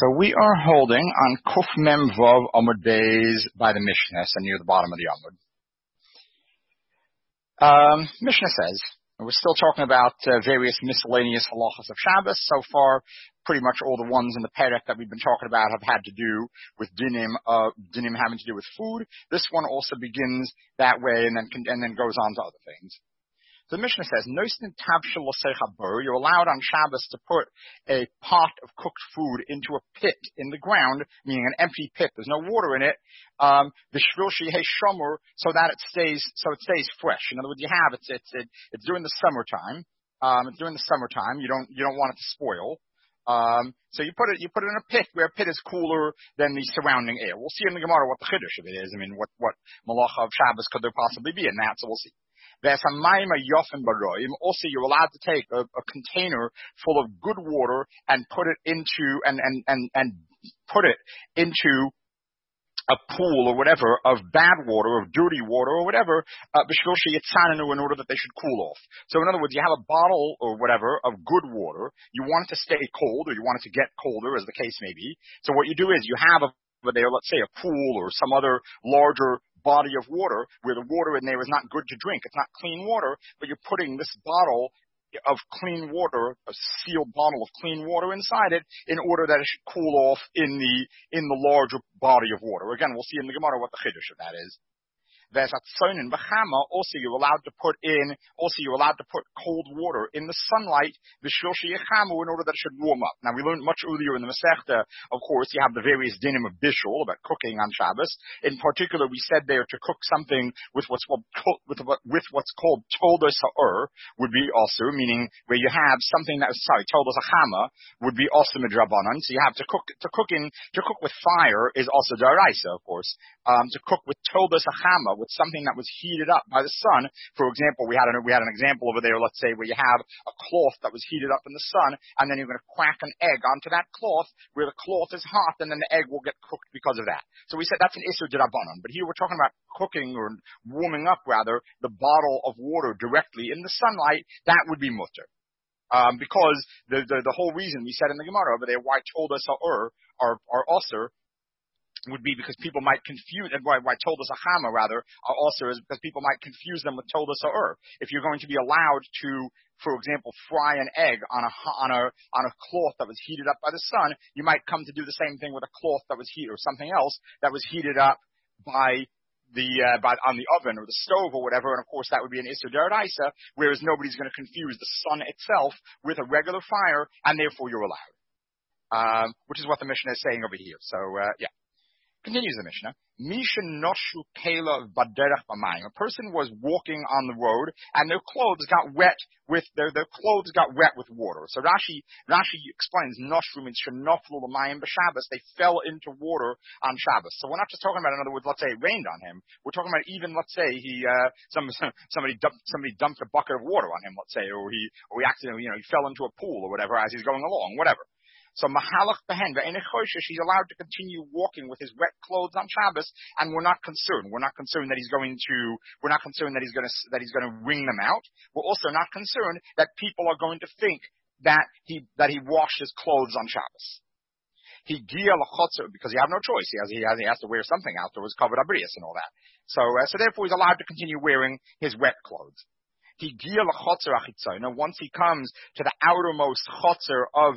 So we are holding on Kuf Mem Vav Amud Beis by the Mishnah, so near the bottom of the Amud. Mishnah says, we're still talking about various miscellaneous halachas of Shabbos. So far, pretty much all the ones in the perek that we've been talking about have had to do with dinim having to do with food. This one also begins that way and then goes on to other things. The Mishnah says, you're allowed on Shabbos to put a pot of cooked food into a pit in the ground, meaning an empty pit. There's no water in it. So that it stays fresh. In other words, it's during the summertime. It's during the summertime. You don't want it to spoil. So you put it in a pit where a pit is cooler than the surrounding air. We'll see in the Gemara what the chiddush of it is. I mean, what malacha of Shabbos could there possibly be in that? So we'll see. Also, you're allowed to take a container full of good water and put it into a pool or whatever of bad water, of dirty water or whatever, in order that they should cool off. So in other words, you have a bottle or whatever of good water. You want it to stay cold or you want it to get colder, as the case may be. So what you do is you have over there, let's say a pool or some other larger body of water where the water in there is not good to drink. It's not clean water, but you're putting this bottle of clean water, a sealed bottle of clean water inside it in order that it should cool off in the larger body of water. Again, we'll see in the Gemara what the chiddush of that is. Also you're allowed to put cold water in the sunlight, in order that it should warm up. Now we learned much earlier in the Masechta, of course, you have the various dinim of bishul, about cooking on Shabbos. In particular, we said there to cook something with what's called toldos ha'ur would be also, meaning where you have something that is, toldos ha'chama would be also midrabanan. So you have to cook with fire is also daraisa, of course. To cook with toldos ha'chama, with something that was heated up by the sun. For example, we had an example over there, let's say, where you have a cloth that was heated up in the sun, and then you're going to crack an egg onto that cloth, where the cloth is hot, and then the egg will get cooked because of that. So we said that's an issur d'Rabbanan. But here we're talking about cooking, or warming up rather, the bottle of water directly in the sunlight. That would be mutter. Because the whole reason we said in the Gemara over there, why toldos ha'ur are osir, would be because people might confuse, and why toldos ha'chama rather are also is because people might confuse them with toldos ha'ur. If you're going to be allowed to, for example, fry an egg on a cloth that was heated up by the sun, you might come to do the same thing with a cloth that was heated, or something else that was heated up on the oven or the stove or whatever, and of course that would be an issur d'oraisa, whereas nobody's going to confuse the sun itself with a regular fire, and therefore you're allowed. Which is what the Mishnah is saying over here. So, yeah. Continues the Mishnah. Misha noshu kela baderach b'mayim. A person was walking on the road and their clothes got wet with water. So Rashi explains noshu means shenoflu l'mayim b'Shabbos. They fell into water on Shabbos. So we're not just talking about, in other words, let's say it rained on him. We're talking about even, let's say somebody dumped a bucket of water on him, let's say, or he accidentally, he fell into a pool or whatever as he's going along, whatever. So mahalach behen he's allowed to continue walking with his wet clothes on Shabbos, and we're not concerned. We're not concerned that he's going to wring them out. We're also not concerned that people are going to think that he washed his clothes on Shabbos. He gia l'chotzer, because he has no choice. He has to wear something afterwards, covered abrius and all that. So therefore he's allowed to continue wearing his wet clothes. He gia l'chotzer achitzai. Now, once he comes to the outermost chotzer of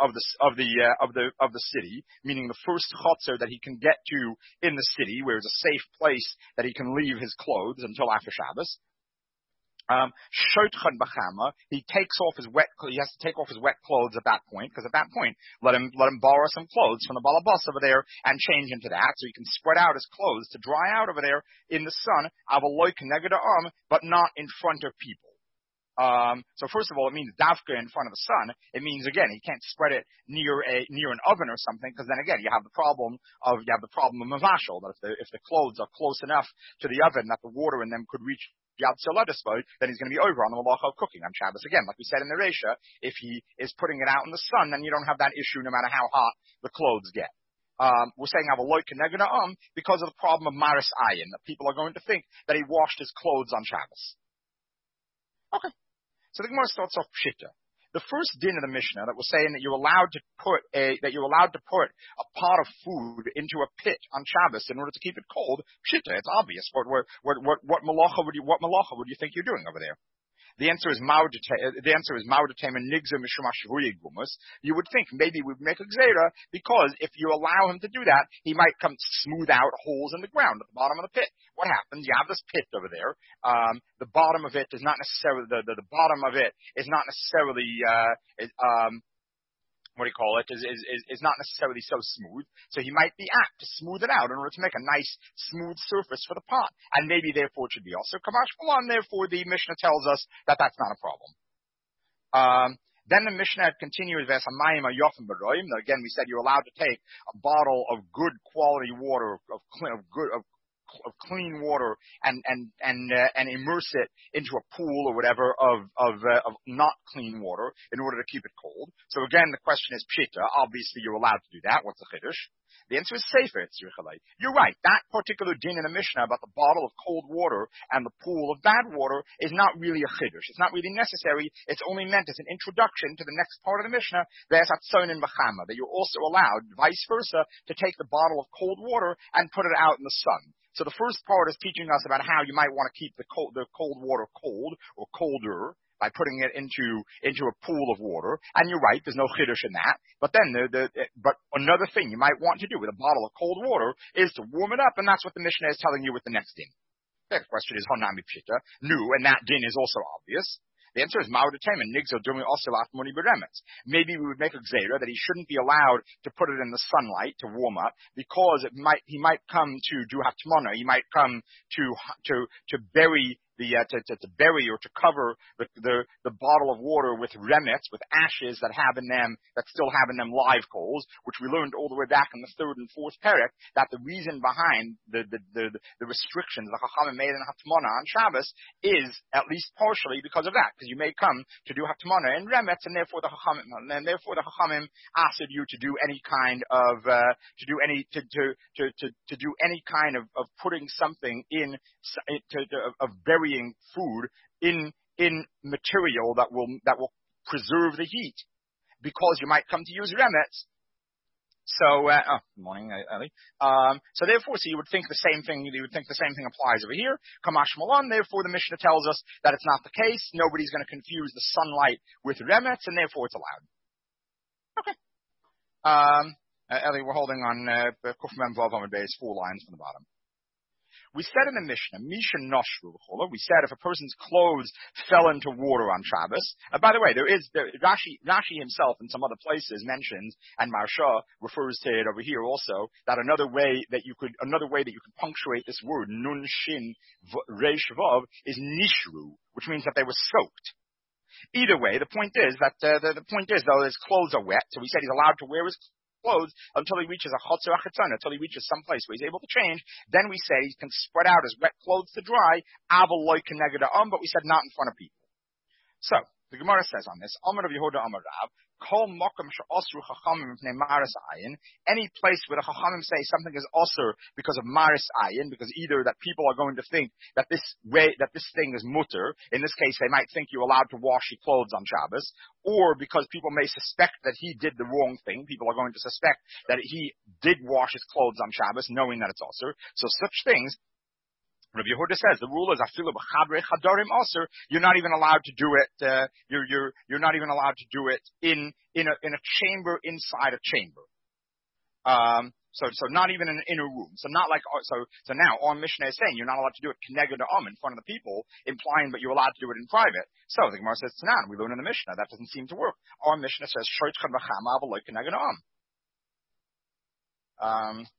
the city, meaning the first chotzer that he can get to in the city, where it's a safe place that he can leave his clothes until after Shabbos. Shotchan b'chama, he has to take off his wet clothes at that point, because at that point, let him borrow some clothes from the balabas over there and change into that, so he can spread out his clothes to dry out over there in the sun, but not in front of people. So first of all, it means davka in front of the sun. It means, again, he can't spread it near an oven or something, because then again, you have the problem of mavashal, that if the clothes are close enough to the oven that the water in them could reach Yad Soladispo, then he's going to be over on the malacha of cooking on Shabbos. Again, like we said in the Reisha, if he is putting it out in the sun, then you don't have that issue no matter how hot the clothes get. We're saying have a loy keneged because of the problem of maris ayin, that people are going to think that he washed his clothes on Shabbos. Okay. So the Gemara starts off pshita. The first din of the Mishnah that was saying that you're allowed to put a pot of food into a pit on Shabbos in order to keep it cold, pshita, it's obvious. What malacha would you think you're doing over there? The answer is Maudatem and Nigza Mishumashvuye Gumus. You would think maybe we'd make a Gzera, because if you allow him to do that, he might come smooth out holes in the ground at the bottom of the pit. What happens? You have this pit over there. The bottom of it is not necessarily the bottom of it is not necessarily is not necessarily so smooth. So he might be apt to smooth it out in order to make a nice, smooth surface for the pot. And maybe, therefore, it should be also Kamash Malan. Therefore, the Mishnah tells us that that's not a problem. Then the Mishnah continues, again, we said you're allowed to take a bottle of good quality water, of clean water, and immerse it into a pool or whatever of not clean water in order to keep it cold. So again, the question is pshita. Obviously, you're allowed to do that. What's the chiddush? The answer is sefer. You're right. That particular din in the Mishnah about the bottle of cold water and the pool of bad water is not really a chiddush. It's not really necessary. It's only meant as an introduction to the next part of the Mishnah, that you're also allowed, vice versa, to take the bottle of cold water and put it out in the sun. So the first part is teaching us about how you might want to keep the cold water cold or colder by putting it into a pool of water. And you're right, there's no chiddush in that. But then but another thing you might want to do with a bottle of cold water is to warm it up, and that's what the Mishnah is telling you with the next din. The question is Honami Pshita, new, and that din is also obvious. The answer is Maudatem and Nigzo doing also Atmoni Beremetz. Maybe we would make a Gzera that he shouldn't be allowed to put it in the sunlight to warm up, because he might come to do Hatmona. He might come to bury to bury or to cover the bottle of water with remets, with ashes that still have in them live coals, which we learned all the way back in the third and fourth parak, that the reason behind the restrictions the Chachamim made in Hatmana on Shabbos is at least partially because of that, because you may come to do Hatmana in remets, and therefore the Chachamim asked you to do any kind of of putting something in of burying food in material that will preserve the heat, because you might come to use remets. So, good morning, Ali. So therefore, you would think the same thing. You would think the same thing applies over here. Kamash Malan. Therefore, the Mishnah tells us that it's not the case. Nobody's going to confuse the sunlight with remets, and therefore it's allowed. Okay. Ali, we're holding on Kuf Mem Vav Amud Beis, 4 lines from the bottom. We said in the Mishnah, Misha Noshru, we said if a person's clothes fell into water on Shabbos, by the way, Rashi himself in some other places mentions, and Marsha refers to it over here also, that another way that you could punctuate this word, Nun Shin Reish Vav, is Nishru, which means that they were soaked. Either way, the point is though his clothes are wet, so he said he's allowed to wear his clothes until he reaches a chotzer achitzon, until he reaches some place where he's able to change. Then we say he can spread out his wet clothes to dry, aval loy keneged ha'am, but we said not in front of people. So the Gemara says on this, Amar Rav Yehuda Amar Rav, Kol Mokum she'osru chachamim mipnei maris ayin. Any place where the chachamim say something is osur because of maris ayin, because either that people are going to think that this thing is mutter. In this case, they might think you're allowed to wash your clothes on Shabbos, or because people may suspect that he did the wrong thing. People are going to suspect that he did wash his clothes on Shabbos, knowing that it's osur. So such things, Rabbi Yehuda says the rule is afilu b'chadrei chadarim aser. You're not even allowed to do it. You're not even allowed to do it in a chamber inside a chamber. So not even in an inner room. So not like so now our Mishnah is saying you're not allowed to do it keneged ha'am in front of the people, implying that you're allowed to do it in private. So the Gemara says Tanan. We learn in the Mishnah that doesn't seem to work. Our Mishnah says shoytchan b'chama v'loy keneged ha'am.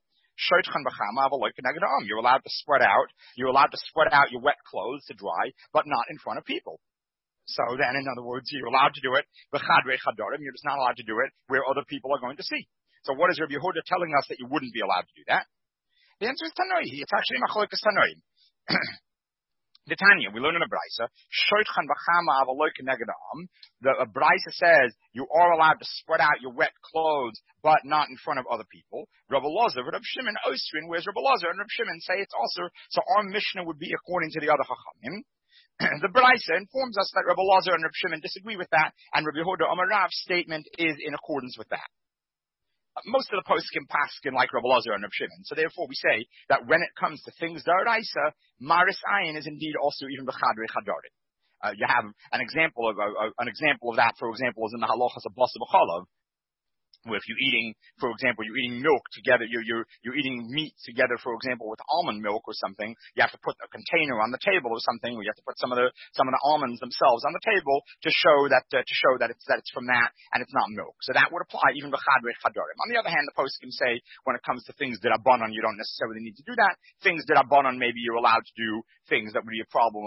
You're allowed to spread out your wet clothes to dry, but not in front of people. So then, in other words, you're allowed to do it b'chadrei chadarim. You're just not allowed to do it where other people are going to see. So what is Rabbi Yehuda telling us that you wouldn't be allowed to do that? The answer is Tanoi. It's actually Machlokas Tanoi. The Tanya, we learn in a Brisa, Shoitchan b'chama avaloy keneged ha'am. The Brisa says you are allowed to spread out your wet clothes, but not in front of other people. Rabbi Lazar, Rabbi Shimon, Osrin, whereas Rabbi Lazar and Rabbi Shimon say it's also. So our Mishnah would be according to the other Chachamim. the Braisa informs us that Rabbi Elazar and Rabbi Shimon disagree with that, and Rabbi Yehuda Amar Rav's statement is in accordance with that. Most of the poskim paskin like Rabbi Elazar and Rabbi Shimon, so therefore we say that when it comes to things d'oraisa, maris ayin is indeed also even b'chadrei chadarim. You have an example of that, for example, is in the halachas of basa b'chalav, where if you're eating, for example, you're eating milk together, you're eating meat together, for example, with almond milk or something, you have to put a container on the table or something, or you have to put some of the almonds themselves on the table to show that it's from that and it's not milk. So that would apply even b'chadrei chadarim. On the other hand, the poskim say when it comes to things that are banon, you don't necessarily need to do that. Things that are banon, maybe you're allowed to do things that would be a problem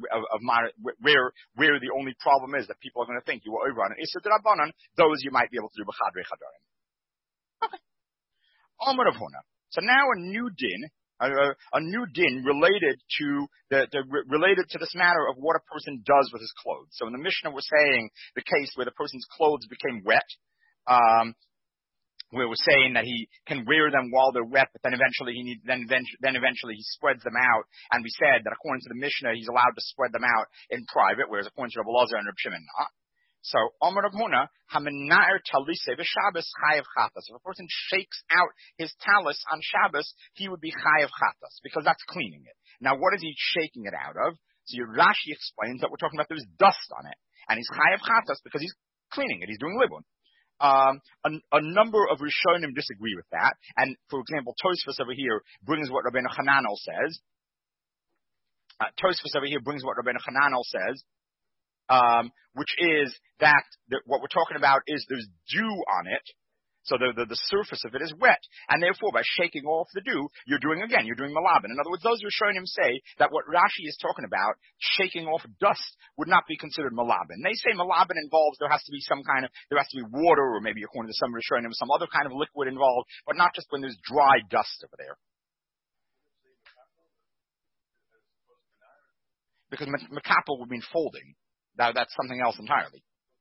where the only problem is that people are going to think you were over on an issa that are banon, those you might be able to do b'chadrei chadarim. Okay. Amar Rav Huna. So now a new din related to this matter of what a person does with his clothes. So in the Mishnah we're saying the case where the person's clothes became wet, where we're saying that he can wear them while they're wet, but then eventually he spreads them out. And we said that according to the Mishnah, he's allowed to spread them out in private, whereas according to Rabbi Elazar and Rabbi Shimon, not. So, Amar Rav Huna, hamenair talise v'Shabbos chayav chatas. If a person shakes out his talus on Shabbos, he would be chayav chatas, because that's cleaning it. Now, what is he shaking it out of? So, Rashi explains that we're talking about there's dust on it, and he's chayav chatas because he's cleaning it. He's doing libun. A number of Rishonim disagree with that, and for example, Tosfos over here brings what Rabbeinu Hananel says. Which is that what we're talking about is there's dew on it, so the surface of it is wet, and therefore by shaking off the dew, you're doing malabin. In other words, those Rishonim say that what Rashi is talking about, shaking off dust, would not be considered malabin. They say malabin involves there has to be water, or maybe according to some Rishonim, some other kind of liquid involved, but not just when there's dry dust over there. Because mekapel would mean folding. That's something else entirely.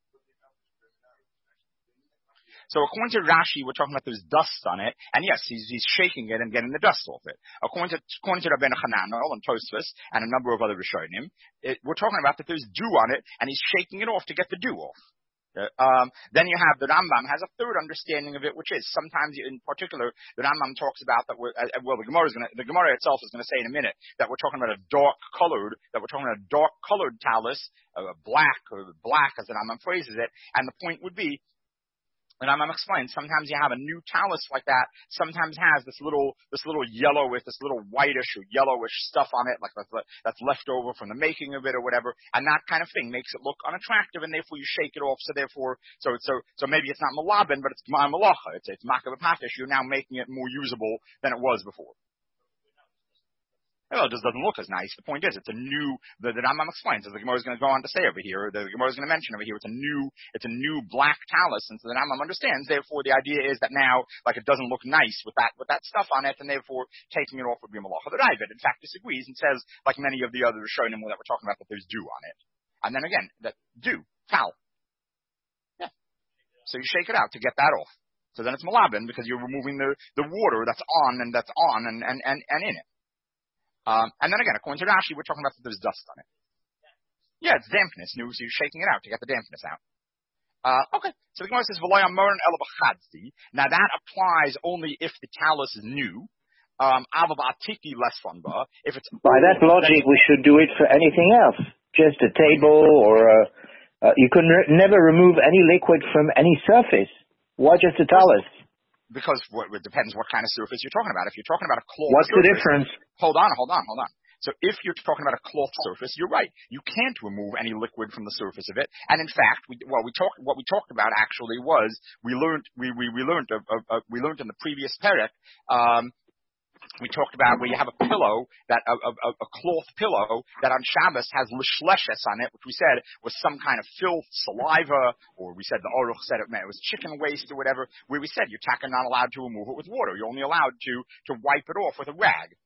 So according to Rashi, we're talking about there's dust on it, and yes, he's shaking it and getting the dust off it. According to Rabbeinu Hananel and Tosfos and a number of other Rishonim, we're talking about that there's dew on it, and he's shaking it off to get the dew off. Then you have the Rambam has a third understanding of it, which is sometimes, in particular, the Rambam talks about that the Gemara itself is going to say in a minute that we're talking about a dark colored talus, black as the Rambam phrases it, and the point would be, and I'm going to explain, sometimes you have a new talus like that, sometimes has this little yellowish, this little whitish or yellowish stuff on it, like that's left over from the making of it or whatever, and that kind of thing makes it look unattractive, and therefore you shake it off, so maybe it's not malabin, but it's malacha, it's makav patish, you're now making it more usable than it was before. Well, it just doesn't look as nice. The point is, it's a new. The Rambam explains, as the Gemara is going to go on to say over here. The Gemara is going to mention over here. It's a new black talus, and so the Rambam understands. Therefore, the idea is that now, like, it doesn't look nice with that stuff on it, and therefore taking it off would be a malacha. The Ravid, in fact, disagrees and says, like many of the other Rishonim that we're talking about, that there's dew on it. And then again, that dew, tal. Yeah. So you shake it out to get that off. So then it's malabin because you're removing the water that's on and in it. And then again, according to Rashi, we're talking about that there's dust on it. Yeah, it's dampness. So you're shaking it out to get the dampness out. Okay. So the Gemara says, now that applies only if the talus is new. If it's by that logic, we should do it for anything else. Just a table or you could never remove any liquid from any surface. Why just a talus? Because it depends what kind of surface you're talking about. If you're talking about a cloth What's surface, the difference? Hold on. So if you're talking about a cloth surface, you're right. You can't remove any liquid from the surface of it. And in fact, what we talked about actually was we learned in the previous perek. We talked about where you have a pillow, a cloth pillow that on Shabbos has lishleshes on it, which we said was some kind of filth, saliva, or we said the Aruch said it was chicken waste or whatever, where we said you're not allowed to remove it with water. You're only allowed to wipe it off with a rag.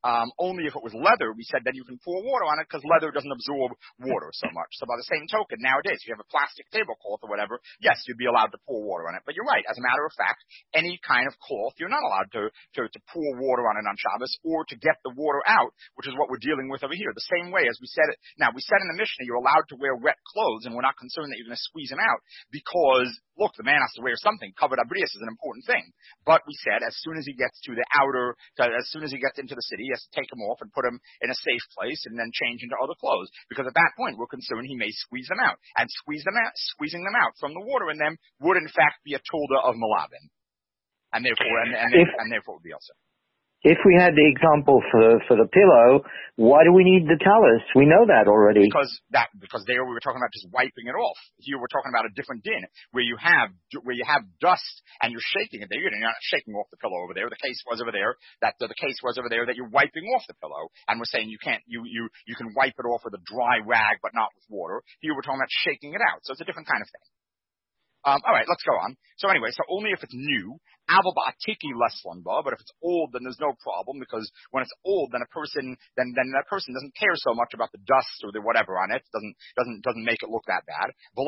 Only if it was leather, we said that you can pour water on it because leather doesn't absorb water so much. So by the same token, nowadays, if you have a plastic tablecloth or whatever, yes, you'd be allowed to pour water on it. But you're right. As a matter of fact, any kind of cloth, you're not allowed to pour water on it on Shabbos or to get the water out, which is what we're dealing with over here. The same way as we said it. Now, we said in the Mishnah, you're allowed to wear wet clothes, and we're not concerned that you're going to squeeze them out because, look, the man has to wear something. Covered abrius is an important thing. But we said as soon as he gets to the outer, as soon as he gets into the city, he has to take them off and put them in a safe place and then change into other clothes. Because at that point, we're concerned he may squeeze them out. And squeezing them out from the water in them would in fact be a tolda of malabin. And therefore, and therefore would be also. If we had the example for the pillow, why do we need the talus? We know that already. Because there we were talking about just wiping it off. Here we're talking about a different din where you have dust and you're shaking it there. You're not shaking off the pillow over there. The case was over there that you're wiping off the pillow, and we're saying you can wipe it off with a dry rag but not with water. Here we're talking about shaking it out. So it's a different kind of thing. All right, let's go on. So anyway, so only if it's new, aval ba'atiki less lunba, but if it's old, then there's no problem, because when it's old, then that person doesn't care so much about the dust or the whatever on it. Doesn't make it look that bad.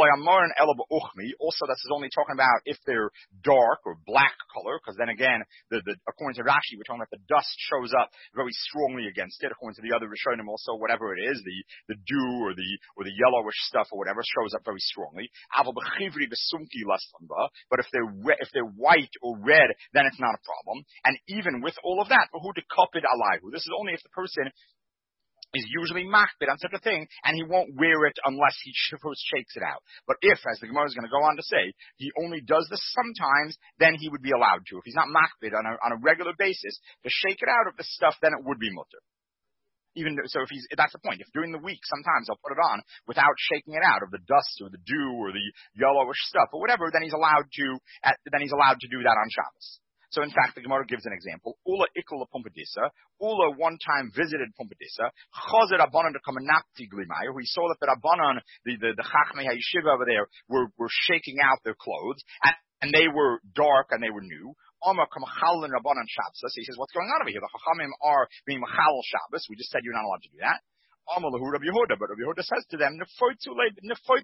Also, this is only talking about if they're dark or black color, because then again, according to Rashi, we're talking about the dust shows up very strongly against it. According to the other Rishonim, also whatever it is, the dew or the yellowish stuff or whatever shows up very strongly. Aval b'chivri b'sumki less lunba, but if they're white or red, then it's not a problem. And even with all of that, this is only if the person is usually makbid on such a thing, and he won't wear it unless he first shakes it out. But if, as the Gemara is going to go on to say, he only does this sometimes, then he would be allowed to. If he's not makbid on a regular basis to shake it out of the stuff, then it would be mutter. That's the point. If during the week, sometimes I'll put it on without shaking it out of the dust or the dew or the yellowish stuff or whatever, then he's allowed to do that on Shabbos. So in fact, the Gemara gives an example. Ula ikla Pumbedisa. Ula one time visited Pumbedisa. Chazer Rabbanan to come and napti glimayer. We saw that the Rabbanan, the Chachmei HaYeshiva over there, were shaking out their clothes, and they were dark and they were new. Omar Kamachal and Rabbanan Shabbos. So he says, what's going on over here? The Chachamim are being Machal Shabbos. We just said you're not allowed to do that. Omar Lahu Rabbi Yehuda, but Rabbi Yehuda says to them, Go ahead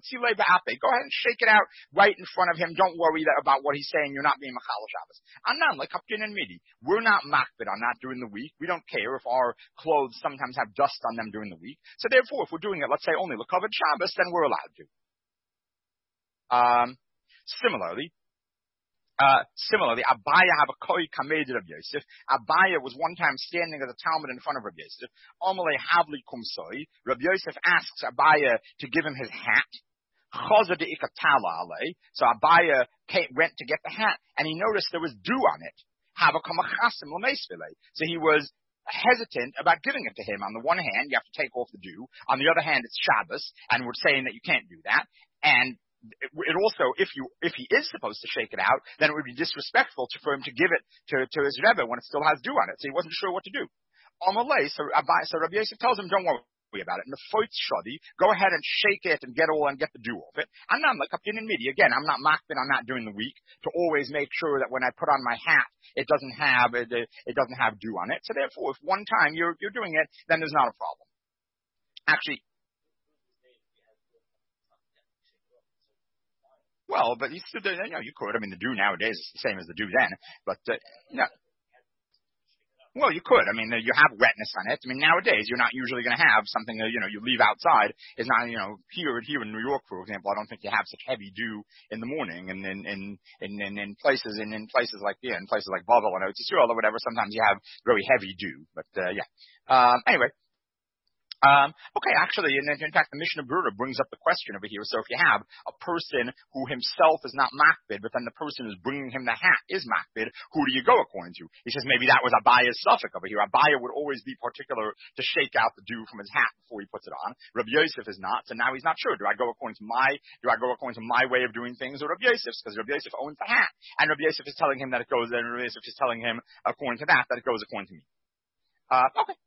and shake it out right in front of him. Don't worry about what he's saying. You're not being Machal Shabbos. Anan, like Kapkin and Midi. We're not makbid on that during the week. We don't care if our clothes sometimes have dust on them during the week. So therefore, if we're doing it, let's say only L'Kavod Shabbos, then we're allowed to. Similarly, Abaya have a koi kamed Rabbi Yosef. Abaya was one time standing as a Talmud in front of Rabbi Yosef. Amalei havli kumsoi. Rabbi Yosef asks Abaya to give him his hat. Chaza de ikatala alei. So Abaya went to get the hat, and he noticed there was dew on it. Havakamachasim l'meisvile. So he was hesitant about giving it to him. On the one hand, you have to take off the dew. On the other hand, it's Shabbos, and we're saying that you can't do that. And it also, if he is supposed to shake it out, then it would be disrespectful for him to give it to his Rebbe when it still has dew on it. So he wasn't sure what to do. So Rabbi Yosef tells him, don't worry about it. And the foitz shadi, go ahead and shake it and get the dew off it. I'm not like Kaptin and Midi. Again, I'm not makbid on that during the week to always make sure that when I put on my hat, it doesn't have dew on it. So therefore, if one time you're doing it, then there's not a problem. Actually, well, but you could. I mean, the dew nowadays is the same as the dew then. But well, you could. I mean, you have wetness on it. I mean, nowadays you're not usually going to have something you leave outside. It's not here in New York, for example. I don't think you have such heavy dew in the morning, and in places like in places like Bavel and Eretz Yisrael or whatever. Sometimes you have very heavy dew. But anyway. Okay, actually, in fact, the Mishnah Berurah brings up the question over here. So if you have a person who himself is not makbid, but then the person who's bringing him the hat is makbid, who do you go according to? He says maybe that was Abaya's suffix over here. Abaya would always be particular to shake out the dew from his hat before he puts it on. Rabbi Yosef is not, so now he's not sure. Do I go according to my way of doing things, or Rabbi Yosef's? Because Rabbi Yosef owns the hat, and Rabbi Yosef is telling him that it goes, and Rabbi Yosef is telling him according to that it goes according to me. Okay.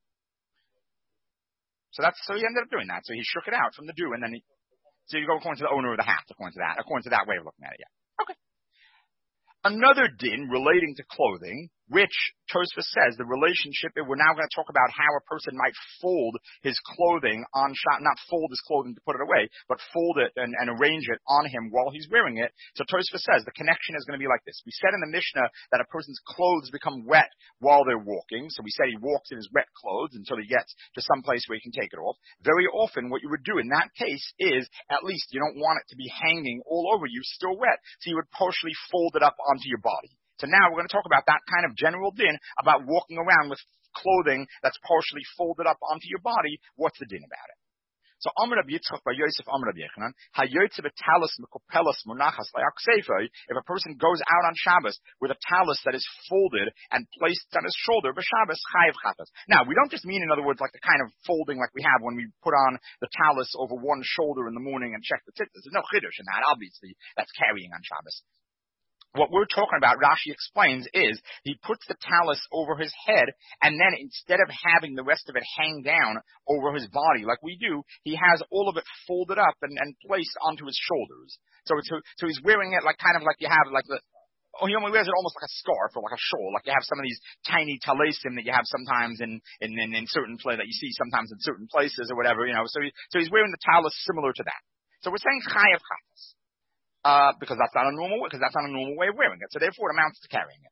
So he ended up doing that. So he shook it out from the dew, and then so you go according to the owner of the hat, according to that way of looking at it. Yeah. Okay. Another din relating to clothing which Tosfos says the relationship, we're now going to talk about how a person might fold his clothing on not fold his clothing to put it away, but fold it and arrange it on him while he's wearing it. So Tosfos says the connection is going to be like this. We said in the Mishnah that a person's clothes become wet while they're walking. So we said he walks in his wet clothes until he gets to some place where he can take it off. Very often what you would do in that case is, at least you don't want it to be hanging all over you, still wet. So you would partially fold it up onto your body. So now we're going to talk about that kind of general din about walking around with clothing that's partially folded up onto your body. What's the din about it? So Amar Rabbi Yitzchak bar Yosef Amar Rabbi Yechanan, hayotze b'talis mekopelas munachas layak seifei. If a person goes out on Shabbos with a talis that is folded and placed on his shoulder, b'Shabbos chayav chatas. Now we don't just mean, in other words, like the kind of folding like we have when we put on the talis over one shoulder in the morning and check the tzitzis. There's no chiddush in that. Obviously, that's carrying on Shabbos. What we're talking about, Rashi explains, is he puts the talis over his head, and then instead of having the rest of it hang down over his body like we do, he has all of it folded up and placed onto his shoulders. So he's wearing it like kind of like you have like he only wears it almost like a scarf or like a shawl, like you have some of these tiny talisim that you have sometimes in certain places that you see sometimes in certain places or whatever, you know. So he's wearing the talis similar to that. So we're saying chayav chatas. Because that's not a normal way of wearing it. So therefore it amounts to carrying it.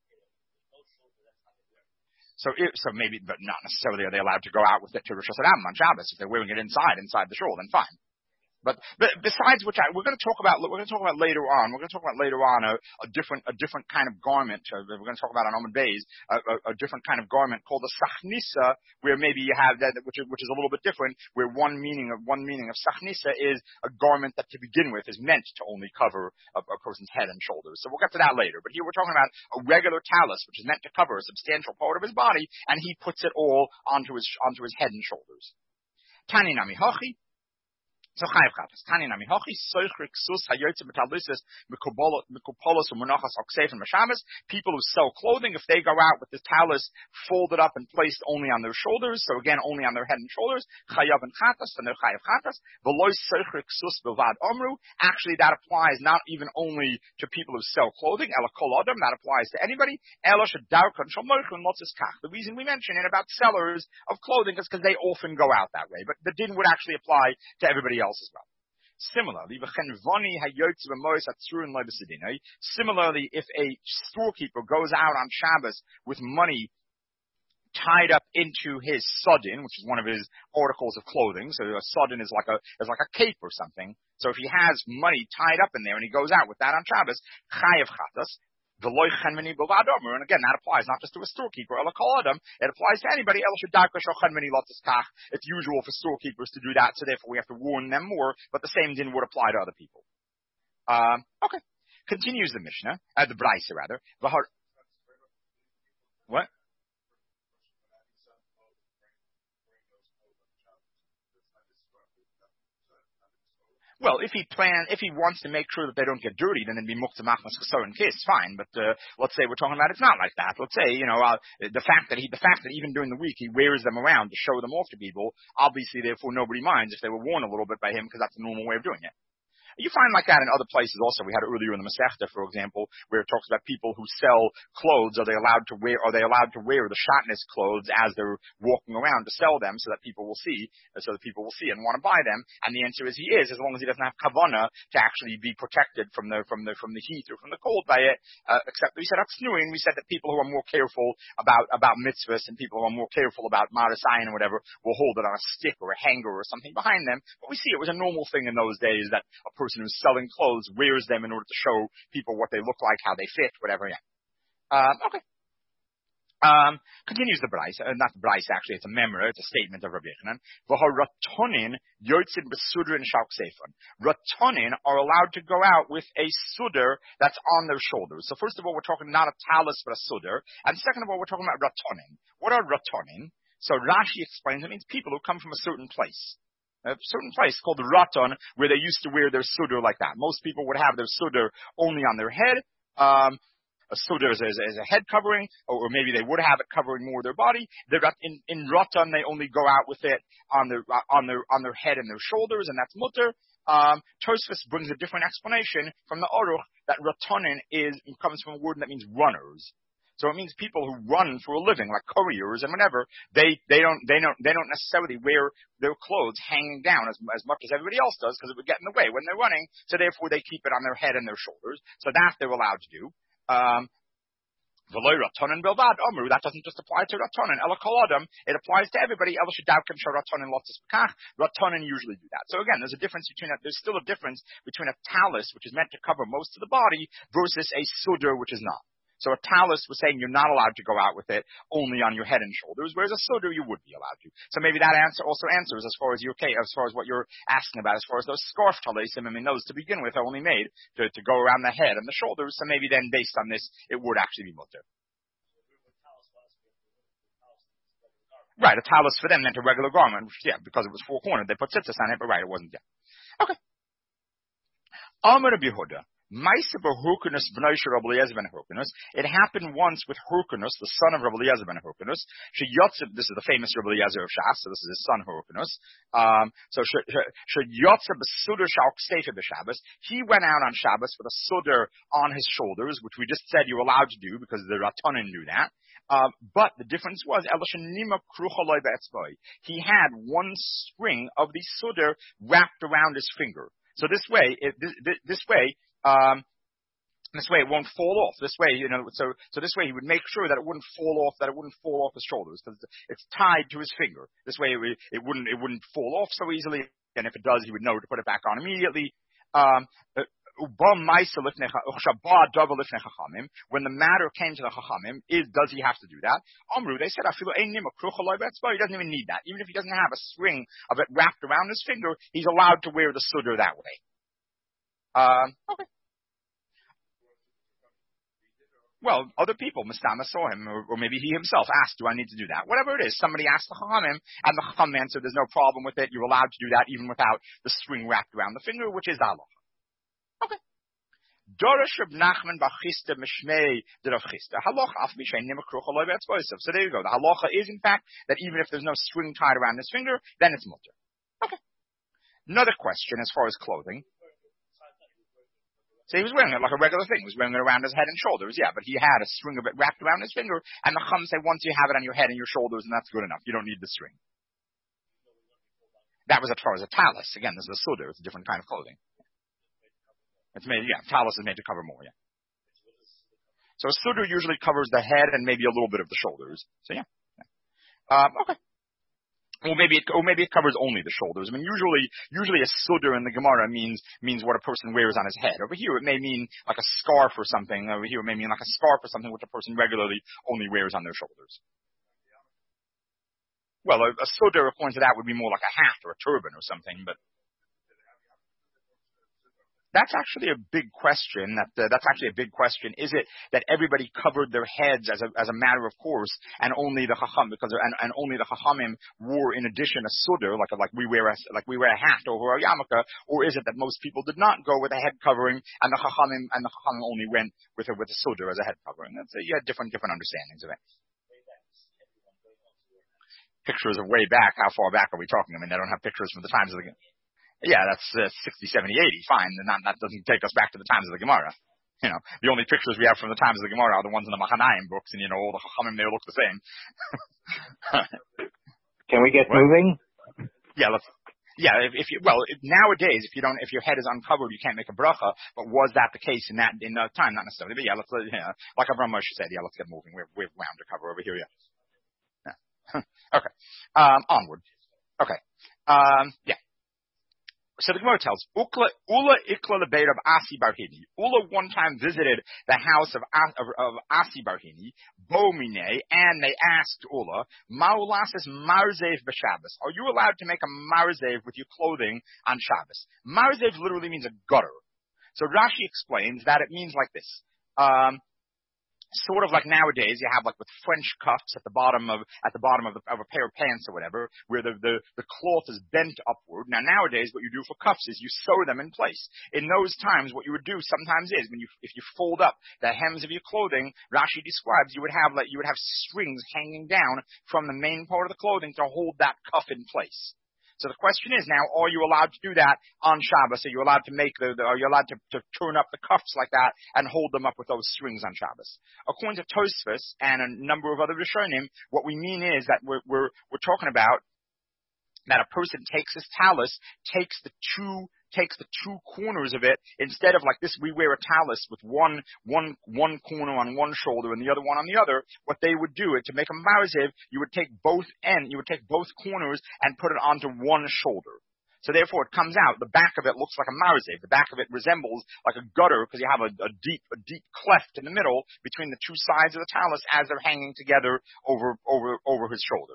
So maybe, but not necessarily are they allowed to go out with it to Rosh Hashanah on Shabbos. If they're wearing it inside the shawl, then fine. But besides which, we're going to talk about later on. We're going to talk about later on a different kind of garment. We're going to talk about on Amud Beis a different kind of garment called a sachnisa, where maybe you have that, which is a little bit different. Where one meaning of sachnisa is a garment that to begin with is meant to only cover a person's head and shoulders. So we'll get to that later. But here we're talking about a regular talis, which is meant to cover a substantial part of his body, and he puts it all onto his head and shoulders. Tani nami hachi. So chayav chatas. Tani nami hachi soichrik sus hayotze betalisis mikupolos umunachas oksef and mashabbos. People who sell clothing, if they go out with the talis folded up and placed only on their shoulders, so again only on their head and shoulders, chayav and chatas, and they're chayav chatas. V'loy soichrik sus bilvad omru. Actually, that applies not even only to people who sell clothing. Ela kol adam. That applies to anybody. Ela shedarkan shalmoichin lotzis kach. The reason we mention it about sellers of clothing is because they often go out that way. But the din would actually apply to everybody else as well. Similarly, if a storekeeper goes out on Shabbos with money tied up into his sodin, which is one of his articles of clothing, so a sodin is like a cape or something. So if he has money tied up in there and he goes out with that on Shabbos, chayav chatas. And again, that applies not just to a storekeeper, it applies to anybody. It's usual for storekeepers to do that, so therefore we have to warn them more, but the same din would apply to other people. Okay. Continues the Mishnah, the Braisa rather. What? Well, if he wants to make sure that they don't get dirty, then it'd be muktzah machmas chasor and kiss, fine. But let's say we're talking about it's not like that. Let's say the fact that even during the week he wears them around to show them off to people, obviously therefore nobody minds if they were worn a little bit by him because that's the normal way of doing it. You find like that in other places also. We had it earlier in the Masechta, for example, where it talks about people who sell clothes. Are they allowed to wear the shatnez clothes as they're walking around to sell them so that people will see and want to buy them? And the answer is he is, as long as he doesn't have kavanah to actually be protected from the heat or from the cold by it. Except we said we said that people who are more careful about mitzvahs and people who are more careful about marasayin or whatever will hold it on a stick or a hanger or something behind them. But we see it was a normal thing in those days that a person who's selling clothes wears them in order to show people what they look like, how they fit, whatever. Yeah. Okay. Continues the Braisa, not the Braisa actually, it's a memra, it's a statement of Rabbi Yechanan. Ratonin yotzin besudrin shalksefon. Ratonin are allowed to go out with a sudr that's on their shoulders. So first of all, we're talking not a talis but a sudr, and second of all, we're talking about ratonin. What are ratonin? So Rashi explains it means people who come from a certain place. A certain place called the Raton, where they used to wear their sudr like that. Most people would have their sudr only on their head. A sudr is a head covering, or maybe they would have it covering more of their body. In Raton, they only go out with it on their head and their shoulders, and that's mutter. Tosfos brings a different explanation from the Aruch that Ratonin comes from a word that means runners. So it means people who run for a living, like couriers and whatever, they don't necessarily wear their clothes hanging down as much as everybody else does, because it would get in the way when they're running. So therefore they keep it on their head and their shoulders. So that they're allowed to do. That doesn't just apply to Ratonin. It applies to everybody. Ratonin usually do that. So again, there's still a difference between a talus, which is meant to cover most of the body, versus a sudar, which is not. So a talus was saying you're not allowed to go out with it only on your head and shoulders, whereas a sudar you would be allowed to. So maybe that answer also answers as far as as far as what you're asking about, as far as those scarf talesim. Those to begin with are only made to go around the head and the shoulders. So maybe then based on this, it would actually be mutter. Right, a talus for them meant a regular garment, because it was four cornered. They put tzitzis on it, but right, it wasn't. Yeah. Okay. Amar Rabbi Yehuda. It happened once with Hyrcanus, the son of Rabbi Eliezer ben Hyrcanus. This is the famous Rabbi Eliezer of Shas, so this is his son Hyrcanus. He went out on Shabbos with a sudar on his shoulders, which we just said you're allowed to do because the Ratonin knew that. But the difference was, he had one string of the sudar wrapped around his finger. So this way, this way it won't fall off. This way, so this way he would make sure that it wouldn't fall off his shoulders, because it's tied to his finger. This way it wouldn't fall off so easily, and if it does, he would know to put it back on immediately. When the matter came to the Chachamim, does he have to do that? They said, he doesn't even need that. Even if he doesn't have a string of it wrapped around his finger, he's allowed to wear the sudar that way. Okay. Well, other people, Mistama saw him, or maybe he himself asked, do I need to do that? Whatever it is, somebody asked the Chachamim, and the Chachamim answered, there's no problem with it. You're allowed to do that even without the string wrapped around the finger, which is the halacha. Okay. Dorish Reb Nachman b'chista mishmei d'Rav Chista. Halacha af mishay nimakruch aloi be'etzvoisav. So there you go. The halacha is, in fact, that even if there's no string tied around his finger, then it's mutter. Okay. Another question as far as clothing. So he was wearing it like a regular thing. He was wearing it around his head and shoulders, but he had a string of it wrapped around his finger, and the Chum say once you have it on your head and your shoulders, and that's good enough. You don't need the string. That was as far as a talus. Again, this is a sudar. It's a different kind of clothing. It's made, talus is made to cover more, So a sudar usually covers the head and maybe a little bit of the shoulders. So okay. Or maybe it covers only the shoulders. Usually a sudar in the Gemara means what a person wears on his head. Over here it may mean like a scarf or something. Over here it may mean like a scarf or something which a person regularly only wears on their shoulders. Well, a sudar, according to that, would be more like a hat or a turban or something, but that's actually a big question. Is it that everybody covered their heads as a matter of course, and only the Chacham and only the Chachamim wore in addition a sudar, like we wear a hat over our yarmulke, or is it that most people did not go with a head covering and the Chachamim only went with a sudar as a head covering? That's different understandings of it. Pictures of way back. How far back are we talking? They don't have pictures from the times of the. Yeah, that's 60, 70, 80. Fine. That doesn't take us back to the times of the Gemara. The only pictures we have from the times of the Gemara are the ones in the Mahanaim books, and all the Chachamim, they look the same. Can we get moving? Yeah, nowadays, if your head is uncovered, you can't make a bracha. But was that the case in that time? Not necessarily. But like Avraham Moshe said, let's get moving. We're wound to cover over here. Okay. Onward. Okay. So the Gemara tells, Ula ikla lebeir of Asi Barhini. Ula one time visited the house of Asi Barhini, Bomine, and they asked Ula, Maulas is marzev b'Shabbos. Are you allowed to make a marzev with your clothing on Shabbos? Marzev literally means a gutter. So Rashi explains that it means like this. Sort of like nowadays, you have like with French cuffs at the bottom of a pair of pants or whatever, where the cloth is bent upward. Now nowadays, what you do for cuffs is you sew them in place. In those times, what you would do sometimes is if you fold up the hems of your clothing, Rashi describes you would have strings hanging down from the main part of the clothing to hold that cuff in place. So the question is now, are you allowed to do that on Shabbos? Are you allowed to make are you allowed to turn up the cuffs like that and hold them up with those strings on Shabbos? According to Tosfos and a number of other Rishonim, what we mean is that we're talking about that a person takes his talus, takes the two corners of it, instead of like this, we wear a talus with one corner on one shoulder and the other one on the other. What they would do is to make a marziv, you would take both corners and put it onto one shoulder. So therefore it comes out, the back of it looks like a marziv. The back of it resembles like a gutter because you have a deep cleft in the middle between the two sides of the talus as they're hanging together over his shoulder.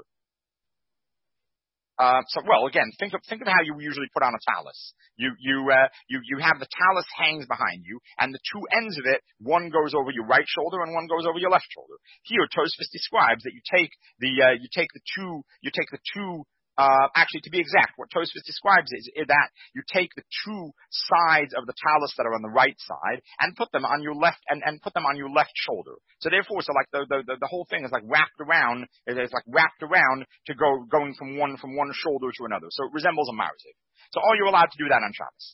Again, think of how you usually put on a talus. You have the talus hangs behind you, and the two ends of it, one goes over your right shoulder and one goes over your left shoulder. Here, Tosfos describes that you take the two. Actually, to be exact, what Tosfos describes is that you take the two sides of the talus that are on the right side and put them on your left and put them on your left shoulder. So therefore, like the whole thing is like wrapped around. It's like wrapped around to going from one shoulder to another. So it resembles a marziv. So are you allowed to do that on Shabbos?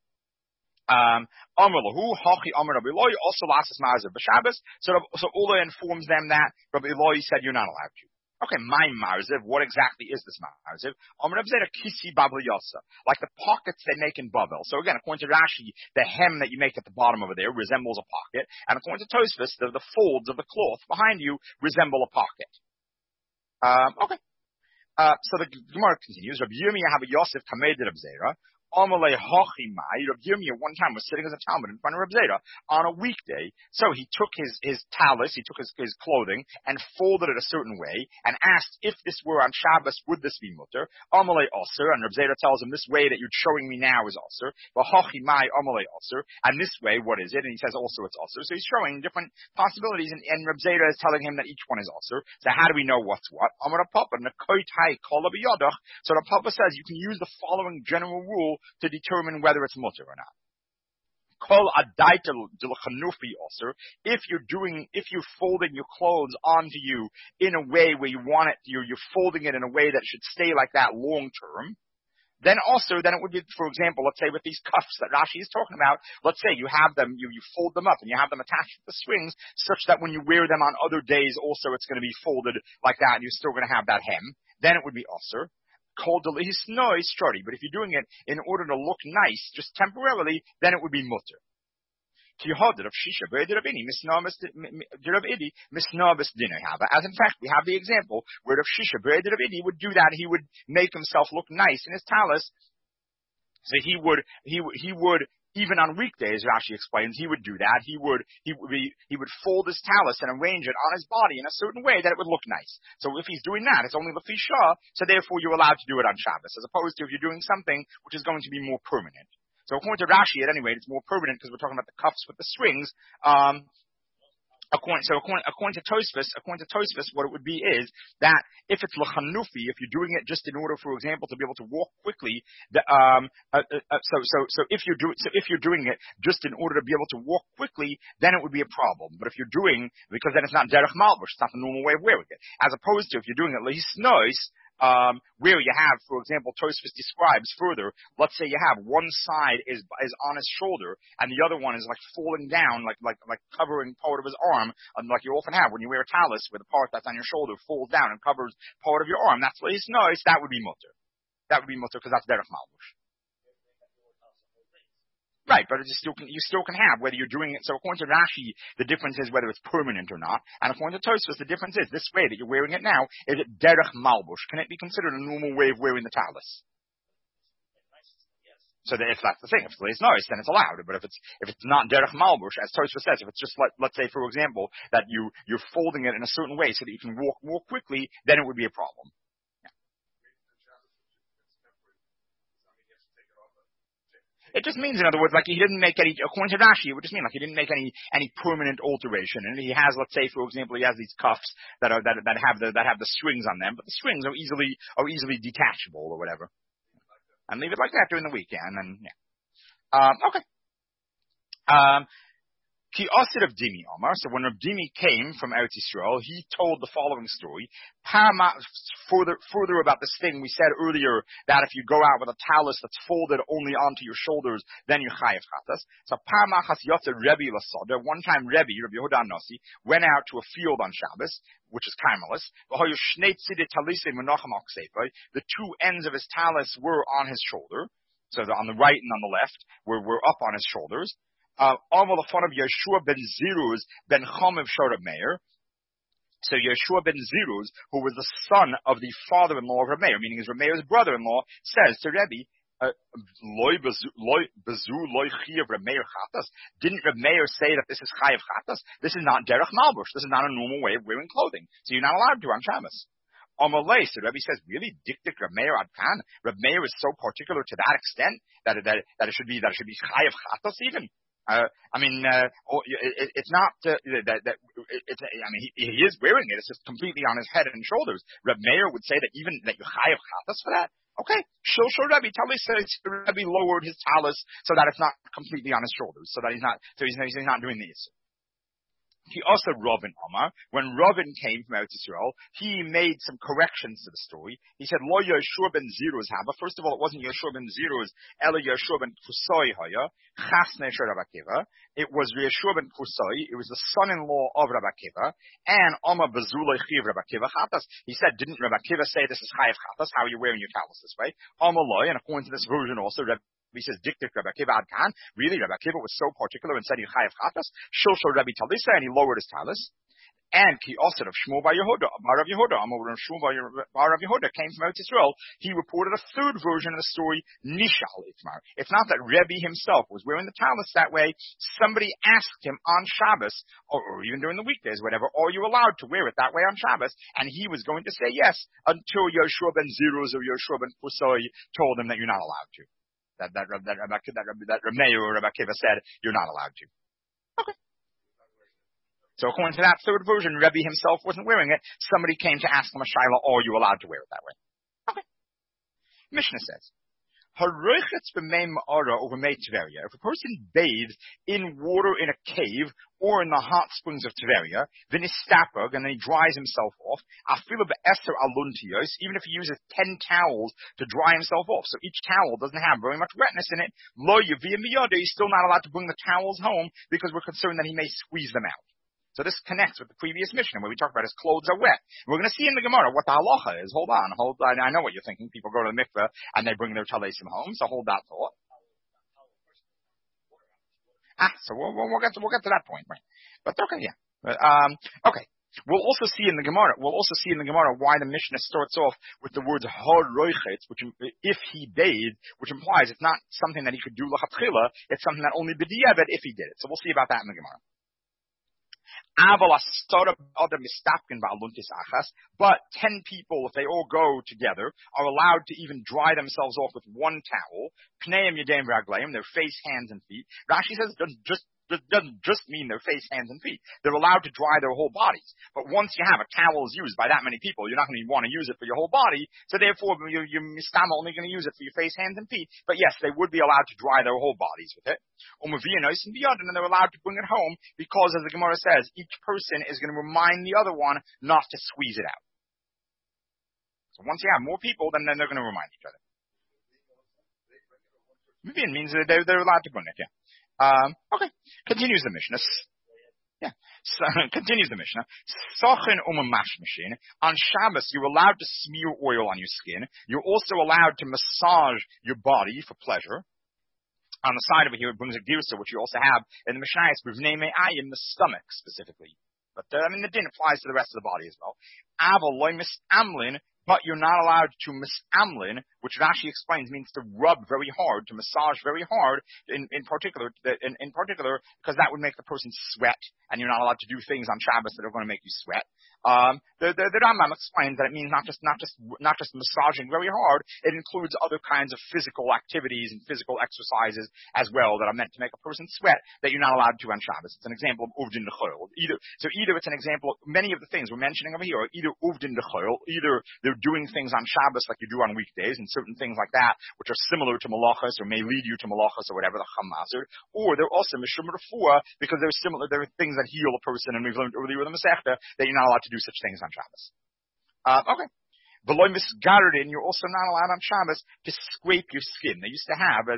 Amar lahu, hachi amar Rabbi Eloi, also lasses marziv b'Shabbos. So Ula informs them that Rabbi Eloi said you're not allowed to. Okay, my marziv, what exactly is this marziv? Amar Rabbi Zera kisi babel yasa, like the pockets they make in Babel. So again, according to Rashi, the hem that you make at the bottom over there resembles a pocket, and according to Tosfos, the folds of the cloth behind you resemble a pocket. Okay. So the Gemara continues. Rabbi Yirmiyah have a Yosef kamed Rabbi Zera. Amalei Hachimai, Rabbi Yirmiyah one time was sitting as a Talmud in front of Rabbi Zera on a weekday. So he took his talus, he took his clothing, and folded it a certain way, and asked if this were on Shabbos, would this be mutter? Amalei Aser, and Rabbi Zera tells him, this way that you're showing me now is Aser. But Hachimai Amalei Aser, and this way, what is it? And he says also it's Aser. So he's showing different possibilities, and Rabbi Zera is telling him that each one is Aser. So how do we know what's what? Amar Papa, Nekoit Hai Kala B'Yadach. So the Papa says you can use the following general rule to determine whether it's mutter or not. Kol adaita d'lechanufi also. If you're folding your clothes onto you in a way where you want it, you're folding it in a way that should stay like that long term, then it would be, for example, let's say with these cuffs that Rashi is talking about, let's say you have them, you fold them up and you have them attached to the strings such that when you wear them on other days also it's going to be folded like that and you're still going to have that hem, then it would be usher. Called the noise shorty, but if you're doing it in order to look nice, just temporarily, then it would be mutter. As in fact, we have the example where Rav Shisha B'Rei Rav Idi would do that. He would make himself look nice in his talus. So he would even on weekdays, Rashi explains, he would do that. He would fold his talus and arrange it on his body in a certain way that it would look nice. So if he's doing that, it's only Lefi Shah, so therefore you're allowed to do it on Shabbos, as opposed to if you're doing something which is going to be more permanent. So according to Rashi, at any rate, it's more permanent because we're talking about the cuffs with the strings. According to Tosfos, what it would be is that if it's lechanufi, if you're doing it just in order, for example, to be able to walk quickly, if you're doing it just in order to be able to walk quickly, then it would be a problem. But if you're doing, because then it's not derech malbush, it's not the normal way of wearing it. As opposed to if you're doing it lehisnois, where you have, for example, Tosfos describes further, let's say you have one side is on his shoulder and the other one is like falling down, like covering part of his arm, like you often have when you wear a talus where the part that's on your shoulder falls down and covers part of your arm. That's lehisnois, that would be mutter. That would be mutter because that's derech malbush. Right, but you still can have, whether you're doing it, so according to Rashi, the difference is whether it's permanent or not, and according to Tosfos, the difference is, this way that you're wearing it now, is it derech malbush? Can it be considered a normal way of wearing the talus? So that if that's the thing, if it's nice, then it's allowed, but if it's not derech malbush, as Tosfos says, if it's just let's say, for example, that you're folding it in a certain way so that you can walk more quickly, then it would be a problem. It just means, in other words, like he didn't make any, according to Rashi, it would just mean like he didn't make any permanent alteration. And he has, let's say, for example, he has these cuffs that have the strings on them, but the strings are easily detachable or whatever. And leave it like that during the week, yeah, and then, yeah. Okay. Ki Asid of Dimi Omar. So when Dimi came from Eretz Yisrael, he told the following story. Further about this thing we said earlier, that if you go out with a talus that's folded only onto your shoulders, then you're chayav chatas. So Parmachas Yotze Rebbe Lasada. One time Rabbi Yehuda Nasi, went out to a field on Shabbos, which is Carmelis. The two ends of his talus were on his shoulder. So on the right and on the left were up on his shoulders. Amal the fun of Yeshua ben Ziruz ben Chomiv Shorab Meir. So Yeshua ben Ziruz, who was the son of the father-in-law of Reb Meir, meaning his Reb Meir's brother-in-law, says to Rebbe, didn't Reb Meir say that this is chayav chatas? This is not derech malbush. This is not a normal way of wearing clothing. So you're not allowed to on Shabbos. Amalei, so Rebbe says, really, diktik Reb Meir adkan? Reb Meir is so particular to that extent that it should be chayav chatas even. It's not he is wearing it. It's just completely on his head and shoulders. Reb Meir would say that even that you chayav chatas for that. Okay, Shilshol Rebbe. Talli says Rebbe lowered his talus so that it's not completely on his shoulders, so that he's not doing these. He also Ravin Omar. When Ravin came from Eretz Yisrael, he made some corrections to the story. He said, Lo Yeshua ben Ziruz haba. First of all, it wasn't Yeshua ben Ziruz, Ela Yeshua ben Kusoi haya, Chasne shel Rabbi Akiva. It was Yeshua ben Kusoi. It was the son-in-law of Rabbi Akiva. And Omar Bazulay Chiv Rabbi Akiva chatas. He said, didn't Rabbi Akiva say this is chayav chatas? How are you wearing your talus this way? Omar Loy, and according to this version also, he says, diktik Rabbi Akiva adkan. Really, Rabbi Akiva was so particular and said, chayav chatas. Shilshol Rabbi Talisa, and he lowered his talus. And he also of Shmuel bar Yehuda, Bar Yehuda, Shmuel bar Yehuda came from Eretz Yisrael. He reported a third version of the story, Nishal Itmar. It's not that Rebbe himself was wearing the talus that way. Somebody asked him on Shabbos, or even during the weekdays, whatever, are you allowed to wear it that way on Shabbos? And he was going to say yes, until Yeshua ben Ziruz or Yeshua ben Kusoi told him that you're not allowed to. That Reb Meir or Rabbi Akiva said, you're not allowed to. Okay. So according to that third version, Rebbe himself wasn't wearing it. Somebody came to ask him a shaila, are you allowed to wear it that way? Okay. Mishnah says, if a person bathes in water in a cave or in the hot springs of Tveria, and then he dries himself off, even if he uses 10 towels to dry himself off, so each towel doesn't have very much wetness in it, he's still not allowed to bring the towels home because we're concerned that he may squeeze them out. So this connects with the previous Mishnah where we talked about his clothes are wet. We're going to see in the Gemara what the halacha is. Hold on. I know what you're thinking. People go to the mikveh and they bring their talesim home. So hold that thought. So we'll get to that point, right? But okay, yeah. Okay. We'll also see in the Gemara why the Mishnah starts off with the words har roichetz, which if he bathed, which implies it's not something that he could do l'chatchila, it's something that only b'diavad if he did it. So we'll see about that in the Gemara. But 10 people, if they all go together, are allowed to even dry themselves off with one towel. Their face, hands, and feet. Rashi says doesn't just mean their face, hands, and feet. They're allowed to dry their whole bodies. But once you have a towel is used by that many people, you're not going to want to use it for your whole body. So therefore, you're only going to use it for your face, hands, and feet. But yes, they would be allowed to dry their whole bodies with it. And then they're allowed to bring it home because, as the Gemara says, each person is going to remind the other one not to squeeze it out. So once you have more people, then they're going to remind each other. It means that they're allowed to bring it, yeah. Okay. Continues the Mishnah. Yeah. Continues the Mishnah. Sochin umamash machine. On Shabbos, you're allowed to smear oil on your skin. You're also allowed to massage your body for pleasure. On the side of it here, it brings a girsa, which you also have in the Mishnah. It's in the stomach specifically. But the din applies to the rest of the body as well. But you're not allowed to misamlin, which Rashi explains means to rub very hard, to massage very hard, in particular, because that would make the person sweat, and you're not allowed to do things on Shabbos that are going to make you sweat. The Rambam explains that it means not just massaging very hard, it includes other kinds of physical activities and physical exercises as well that are meant to make a person sweat that you're not allowed to on Shabbos. It's an example of uvdin d'choil. Either it's an example of many of the things we're mentioning over here are either uvdin d'choil, either they're doing things on Shabbos like you do on weekdays, and and certain things like that, which are similar to malachas or may lead you to malachas or whatever, the chum maser, or they're also mishum refuah because they're similar. There are things that heal a person, and we've learned earlier in the Masechta that you're not allowed to do such things on Shabbos. Okay. Below misgaradin, you're also not allowed on Shabbos to scrape your skin. They used to have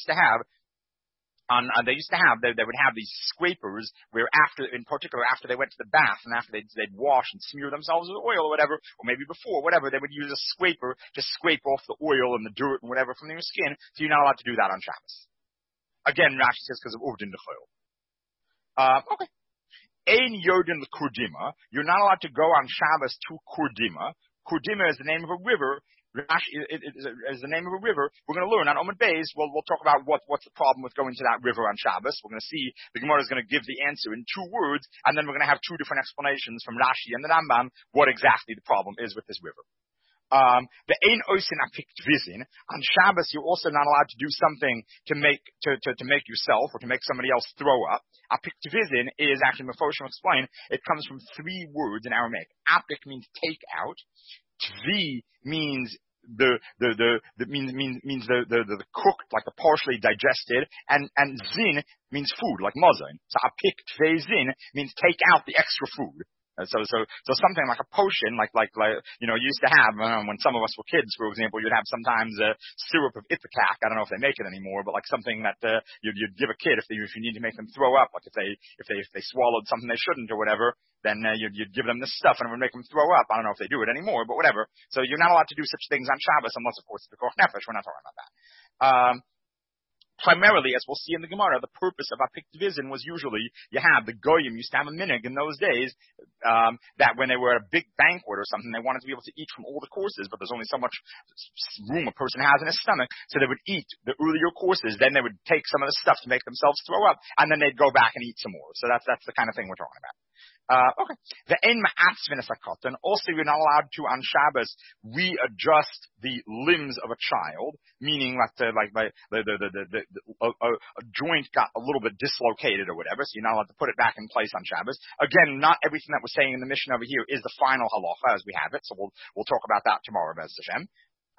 they would have these scrapers where in particular after they went to the bath and after they'd wash and smear themselves with oil or whatever, or maybe before, whatever, they would use a scraper to scrape off the oil and the dirt and whatever from their skin, so you're not allowed to do that on Shabbos. Again, Rashi says because of Uvdin Dechoil. Okay. Ein Yodin Kurdima, you're not allowed to go on Shabbos to Kurdima. Kurdima is the name of a river. Is the name of a river. We're going to learn on Omid Beis. We'll talk about what's the problem with going to that river on Shabbos. We're going to see the Gemara is going to give the answer in 2 words, and then we're going to have 2 different explanations from Rashi and the Rambam what exactly the problem is with this river. The ein oisin apiktvizin on Shabbos. You're also not allowed to do something to make yourself or to make somebody else throw up. Apiktvizin is actually Mefoshim explain. It comes from 3 words in Aramaic. Apik means take out. Tvi means the cooked, like the partially digested, and zin means food, like mazon. So apik tvei zin means take out the extra food. So something like a potion, like you used to have when some of us were kids, for example, you'd have sometimes syrup of Ipecac. I don't know if they make it anymore, but like something that you'd give a kid if you need to make them throw up, like if they swallowed something they shouldn't or whatever, then you'd give them this stuff and it would make them throw up. I don't know if they do it anymore, but whatever. So you're not allowed to do such things on Shabbos unless, of course, it's the Koch Nefesh. We're not talking about that. Primarily, as we'll see in the Gemara, the purpose of apiktvizin was usually you have the goyim used to have a minig in those days that when they were at a big banquet or something, they wanted to be able to eat from all the courses, but there's only so much room a person has in his stomach, so they would eat the earlier courses, then they would take some of the stuff to make themselves throw up, and then they'd go back and eat some more. So that's the kind of thing we're talking about. Okay. The ein ma'atzvin esakatan. Also, you're not allowed to on Shabbos readjust the limbs of a child, meaning that a joint got a little bit dislocated or whatever. So you're not allowed to put it back in place on Shabbos. Again, not everything that we're saying in the mission over here is the final halacha as we have it. So we'll talk about that tomorrow, Bez Hashem.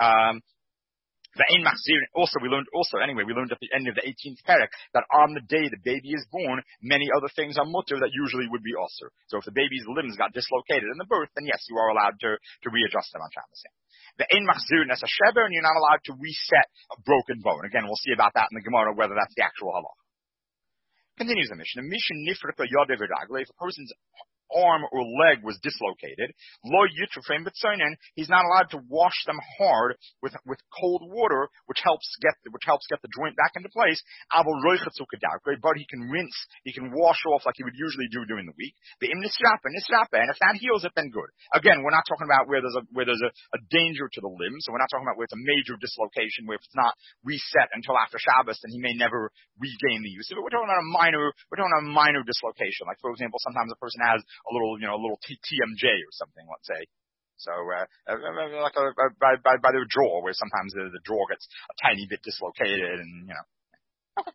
The ein machzir. Also, we learned at the end of the 18th parak that on the day the baby is born, many other things are mutter that usually would be usher. So if the baby's limbs got dislocated in the birth, then yes, you are allowed to readjust them on Shabbos. The ein machzir nesa sheber, and you're not allowed to reset a broken bone. Again, we'll see about that in the Gemara whether that's the actual halacha. Continues the mission. Mission nifrika yodev ragle. If a person's arm or leg was dislocated, lo yitrufim b'tzoinen, he's not allowed to wash them hard with cold water, which helps get the joint back into place. But he can rinse, he can wash off like he would usually do during the week. And if that heals it, then good. Again, we're not talking about where there's a danger to the limb, so we're not talking about where it's a major dislocation, where if it's not reset until after Shabbos, then he may never regain the use of it. We're talking about a minor dislocation. Like, for example, sometimes a person has a little TMJ or something, let's say. So, like by their jaw, where sometimes the jaw gets a tiny bit dislocated and, Okay.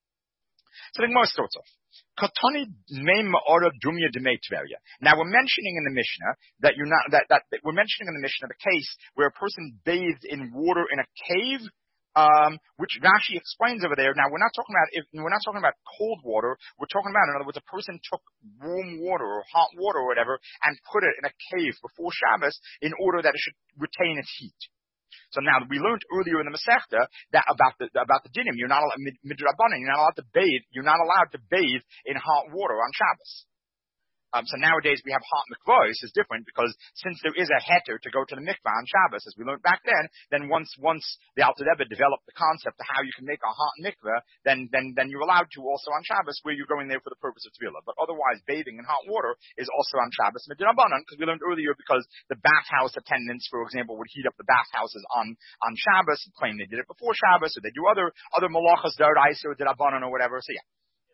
So the Gemara starts off. Katani meim ma'ora dumya demei tveria. Now we're mentioning in the Mishnah that we're mentioning in the Mishnah the case where a person bathed in water in a cave, which Rashi explains over there. Now we're not talking about cold water. We're talking about, in other words, a person took warm water or hot water or whatever and put it in a cave before Shabbos in order that it should retain its heat. So now we learned earlier in the Masechta that about the dinim. You're not allowed midrabanan. You're not allowed to bathe. You're not allowed to bathe in hot water on Shabbos. So nowadays we have hot mikvahs is different because since there is a heter to go to the mikvah on Shabbos, as we learned back then once the Alter Rebbe developed the concept of how you can make a hot mikvah, then you're allowed to also on Shabbos where you're going there for the purpose of tefillah. But otherwise, bathing in hot water is also on Shabbos midrabanan, because we learned earlier because the bathhouse attendants, for example, would heat up the bathhouses on Shabbos and claim they did it before Shabbos, or they do other malachas d'oraisa or d'rabanan or whatever. So yeah.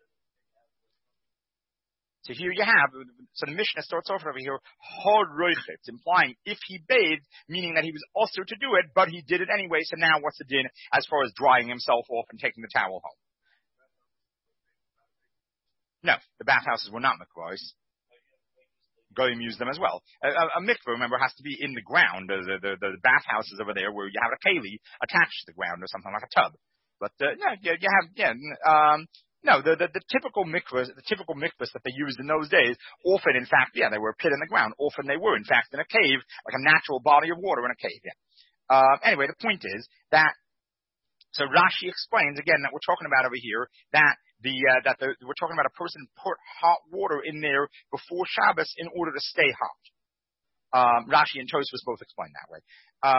So here you have, so the Mishnah starts off over here, hod roichet, implying if he bathed, meaning that he was also to do it, but he did it anyway, so now what's the din as far as drying himself off and taking the towel home? No, the bathhouses were not mikvahs. Goyim use them as well. A mikveh, remember, has to be in the ground. The bathhouses over there where you have a keli attached to the ground or something like a tub. But the typical mikvahs, that they used in those days, often, in fact, they were a pit in the ground. Often they were, in fact, in a cave, like a natural body of water in a cave. Anyway, the point is that, so Rashi explains again that we're talking about over here that we're talking about a person put hot water in there before Shabbos in order to stay hot. Rashi and Tosfos both explain that way.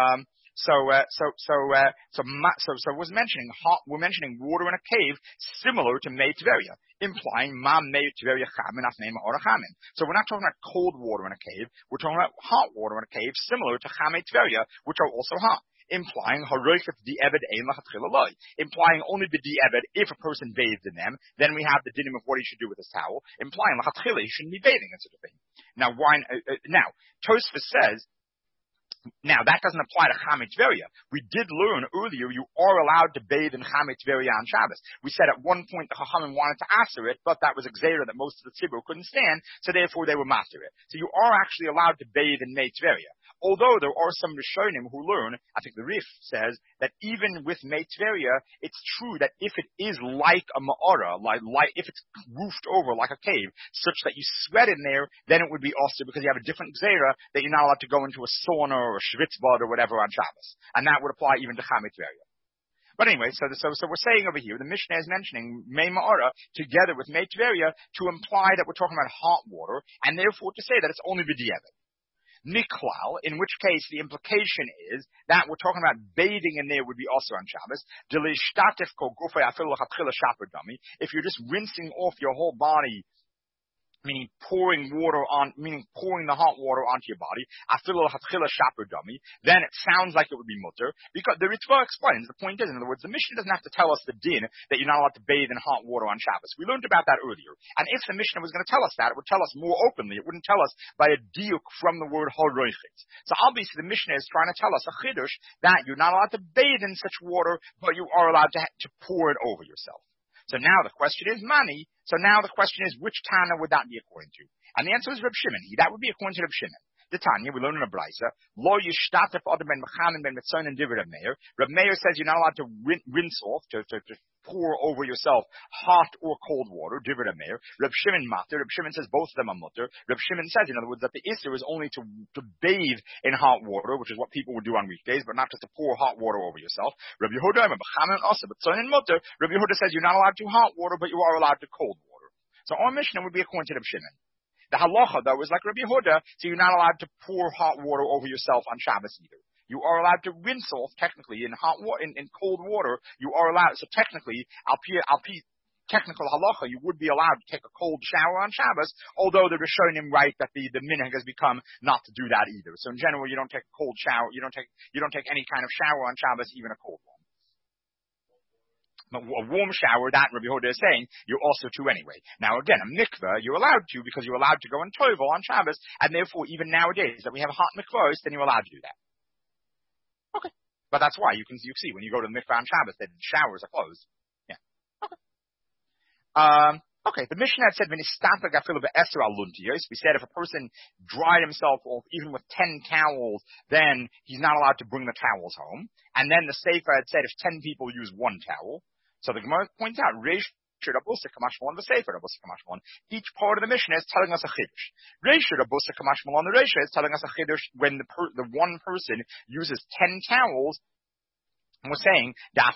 We're mentioning water in a cave similar to Mei Tveria, implying Ma Mei Tveria Chamin Afnei Ma'or Chamin. So we're not talking about cold water in a cave, we're talking about hot water in a cave similar to Chamei Tveria, which are also hot. Implying implying only the di'ebed if a person bathed in them, then we have the dinim of what he should do with his towel, implying he shouldn't be bathing in such a thing. Now, Tosfos says, now, that doesn't apply to Chamei Tveria. We did learn earlier you are allowed to bathe in Chamei Tveria on Shabbos. We said at one point the Chachamim wanted to answer it, but that was a gzeira that most of the tzibur couldn't stand, so therefore they were master it. So you are actually allowed to bathe in Mei Tveria. Although there are some Rishonim who learn, I think the Rif says, that even with Mei Tveria, it's true that if it is like a ma'ara, like if it's roofed over like a cave, such that you sweat in there, then it would be also because you have a different gzeira that you're not allowed to go into a sauna or a schwitzbad or whatever on Shabbos. And that would apply even to Chamei Tveria. But anyway, so we're saying over here, the Mishnah is mentioning Mei Ma'ara together with Mei Tveria to imply that we're talking about hot water, and therefore to say that it's only b'di'evet. Niklal, in which case the implication is that we're talking about bathing in there would be also on Shabbos. If you're just rinsing off your whole body, meaning pouring the hot water onto your body, then it sounds like it would be mutter, because the Ritva explains, the point is, in other words, the Mishnah doesn't have to tell us the din that you're not allowed to bathe in hot water on Shabbos. We learned about that earlier. And if the Mishnah was going to tell us that, it would tell us more openly. It wouldn't tell us by a diuk from the word horoichitz. So obviously the Mishnah is trying to tell us a chidush that you're not allowed to bathe in such water, but you are allowed to pour it over yourself. So now the question is money. So now the question is, which Tana would that be according to? And the answer is Reb Shimon. That would be according to Reb Shimon. The Tanya, we learn in a brisa, lo yishtatef adam ben mechanim ben mitzon and divid Reb Meir. Reb Meir says you're not allowed to rinse off, to pour over yourself hot or cold water, divid Reb Meir. Reb Shimon matter. Reb Shimon says both of them are mutter. Reb Shimon says, in other words, that the issur is only to bathe in hot water, which is what people would do on weekdays, but not just to pour hot water over yourself. Reb Yehuda, mechanim also, but son and mutter. Reb Yehuda says you're not allowed to hot water, but you are allowed to cold water. So our Mishnah would be according to Reb Shimon. The halacha, though, is like Rabbi Yehuda, so you're not allowed to pour hot water over yourself on Shabbos either. You are allowed to rinse off, technically, in hot water, in cold water. You are allowed, so technically, al pi technical halacha, you would be allowed to take a cold shower on Shabbos, although the Rishonim write that the minhag has become not to do that either. So in general, you don't take a cold shower, you don't take any kind of shower on Shabbos, even a cold one. But a warm shower, that Rabbi Yehuda is saying, you're also to anyway. Now again, a mikveh, you're allowed to because you're allowed to go in tovel on Shabbos, and therefore even nowadays that we have hot mikvahs, then you're allowed to do that. Okay. But that's why you see when you go to the mikveh on Shabbos, that the showers are closed. Yeah. Okay. Okay, the Mishnah had said, we said if a person dried himself off even with 10 towels, then he's not allowed to bring the towels home. And then the Sefer had said if 10 people use one towel. So the Gemara points out, each part of the Mishnah is telling us a chiddush. The Reisha is telling us a chiddush when the one person uses 10 towels. And we're saying,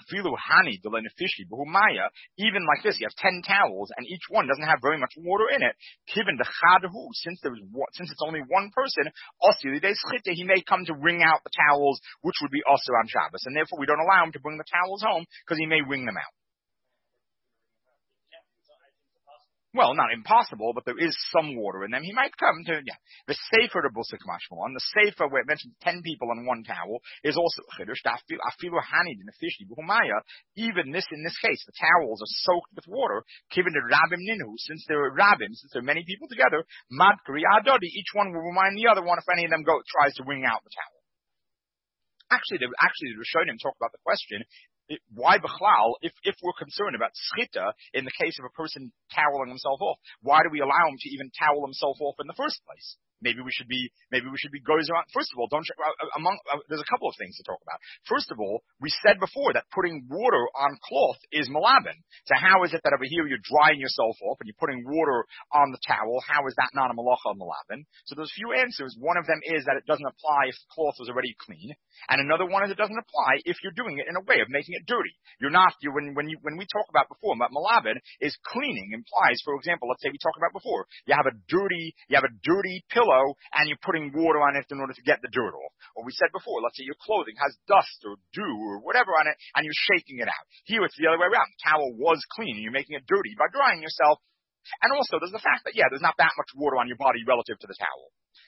even like this, you have 10 towels, and each one doesn't have very much water in it. Since it's only one person, he may come to wring out the towels, which would be also on Shabbos. And therefore, we don't allow him to bring the towels home, because he may wring them out. Well, not impossible, but there is some water in them. He might come to, The Sefer to Busik Mashmalon, the Sefer where it mentions 10 people on one towel, is also Chiddush. Even this, in this case, the towels are soaked with water, given to Rabim Ninu, since there are many people together, Madkari Adodi, each one will remind the other one if any of them tries to wring out the towel. Actually, the Rishonim talk about the question, why Bechlal, if we're concerned about schita in the case of a person toweling himself off, why do we allow him to even towel himself off in the first place? maybe we should be goes around. First of all, there's a couple of things to talk about. First of all, we said before that putting water on cloth is malaben. So how is it that over here you're drying yourself off and you're putting water on the towel? How is that not a malacha of malaben? So there's a few answers. One of them is that it doesn't apply if the cloth was already clean, and another one is it doesn't apply if you're doing it in a way of making it dirty. When we talk about before, malaben is cleaning implies, for example, let's say we talked about before, you have a dirty pillow and you're putting water on it in order to get the dirt off. Or we said before, let's say your clothing has dust or dew or whatever on it and you're shaking it out. Here it's the other way around. The towel was clean and you're making it dirty by drying yourself. And also there's the fact that, there's not that much water on your body relative to the towel.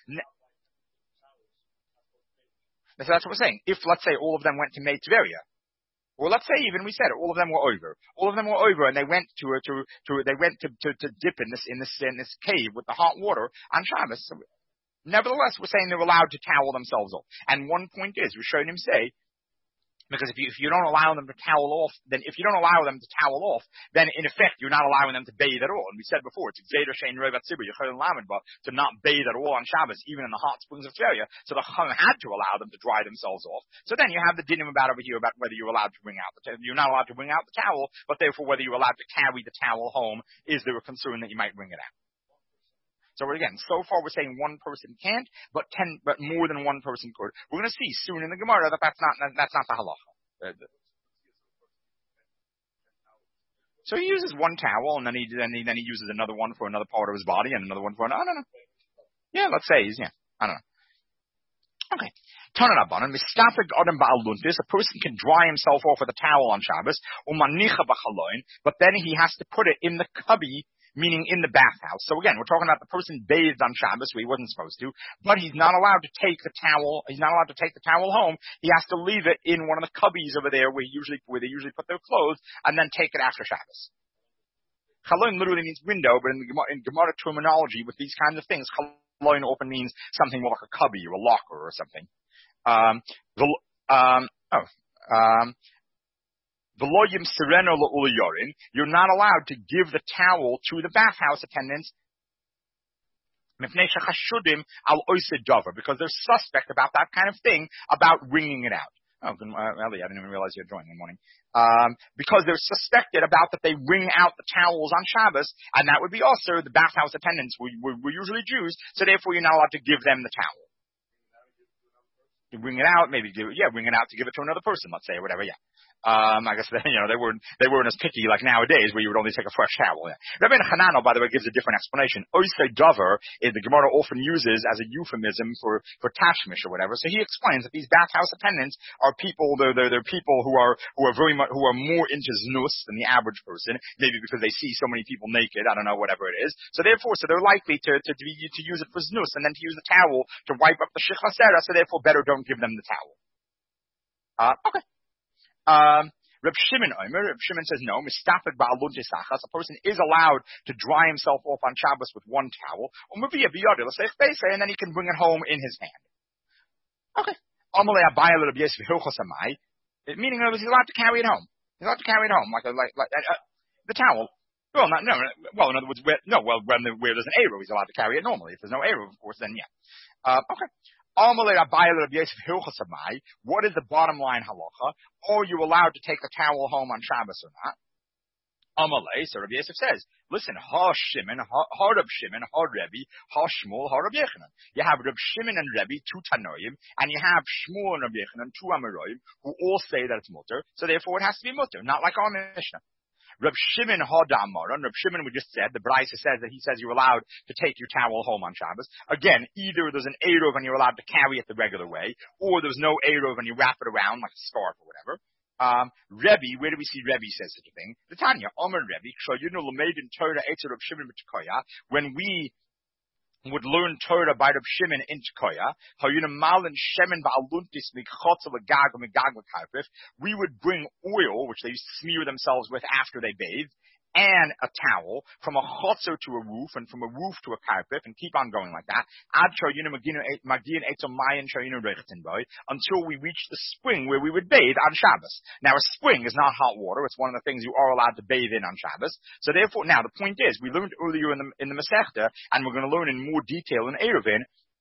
So that's what we're saying. If, let's say, all of them went to Mei Tveria, or let's say even we said it, all of them were over. All of them were over, and they went to dip in this cave with the hot water on Shabbos. So, nevertheless, we're saying they're allowed to towel themselves off. And one point is, Rishonim say, because if you don't allow them to towel off, then in effect you're not allowing them to bathe at all. And we said before, it's to not bathe at all on Shabbos, even in the hot springs of Tveria. So the Chacham had to allow them to dry themselves off. So then you have the dinim about over here about whether you're allowed to wring out you're not allowed to wring out the towel, but therefore whether you're allowed to carry the towel home, is there a concern that you might wring it out? So again, so far we're saying one person can't, but more than one person could. We're going to see soon in the Gemara that that's not the halacha. So he uses one towel and then he uses another one for another part of his body and another one for another. I don't know. Yeah, let's say I don't know. Okay. Tanarabanan, mistafik adam ba'aluntis, a person can dry himself off with a towel on Shabbos, umanicha b'chaloin, but then he has to put it in the cubby, meaning in the bathhouse. So again, we're talking about the person bathed on Shabbos, where he wasn't supposed to, but he's not allowed to take the towel home. He has to leave it in one of the cubbies over there where they usually put their clothes, and then take it after Shabbos. Chaloin literally means window, but in Gemara terminology, with these kinds of things, chaloin often means something more like a cubby or a locker or something. You're not allowed to give the towel to the bathhouse attendants because they're suspect about that kind of thing, about wringing it out. Ellie, I didn't even realize you were joining in the morning. Because they're suspected about that they wring out the towels on Shabbos, and that would be also the bathhouse attendants were usually Jews, so therefore you're not allowed to give them the towel. You wring it out, wring it out to give it to another person, let's say, or whatever, I guess they weren't as picky like nowadays, where you would only take a fresh towel. Yeah. Rabbi Hanano, by the way, gives a different explanation. Oisei dover, the Gemara often uses as a euphemism for tashmish or whatever. So he explains that these bathhouse attendants are people. They're people who are more into znus than the average person, maybe because they see so many people naked. I don't know, whatever it is. So they're likely to use it for znus and then to use the towel to wipe up the shichasera. So therefore, better don't give them the towel. Okay. Reb Shimon says no. A person is allowed to dry himself off on Shabbos with one towel, and then he can bring it home in his hand. Okay. Meaning, he's allowed to carry it home. He's allowed to carry it home like the towel. Well, in other words, where there's an Eruv, he's allowed to carry it normally. If there's no Eruv, of course, then yeah. Okay. What is the bottom line halacha? Are you allowed to take the towel home on Shabbos or not? So Rabbi Yosef says, listen, Ha Shimon, Ha Reb Shimon, Ha Rebbe, Ha Shmuel, Ha Reb Yechanan. You have Reb Shimon and Rebbe, two Tanoim, and you have Shmuel and Reb Yechanan, two Amoraim, who all say that it's mutter, so therefore it has to be mutter, not like our Mishnah. Reb Shimon Hada Amar, Reb Shimon, we just said, the Braisa says that he says you're allowed to take your towel home on Shabbos. Again, either there's an Eruv and you're allowed to carry it the regular way, or there's no Eruv and you wrap it around like a scarf or whatever. Rebbe, where do we see Rebbe says such a thing? The Tanya, Omer Rebbe, when we would learn Torah by Reb Shimon in Tekoya, we would bring oil, which they smear themselves with after they bathe, and a towel from a chotzer to a roof, and from a roof to a carpet, and keep on going like that, until we reach the spring where we would bathe on Shabbos. Now, a spring is not hot water. It's one of the things you are allowed to bathe in on Shabbos. So therefore, now the point is, we learned earlier in the Masechta, and we're going to learn in more detail in Eruvin,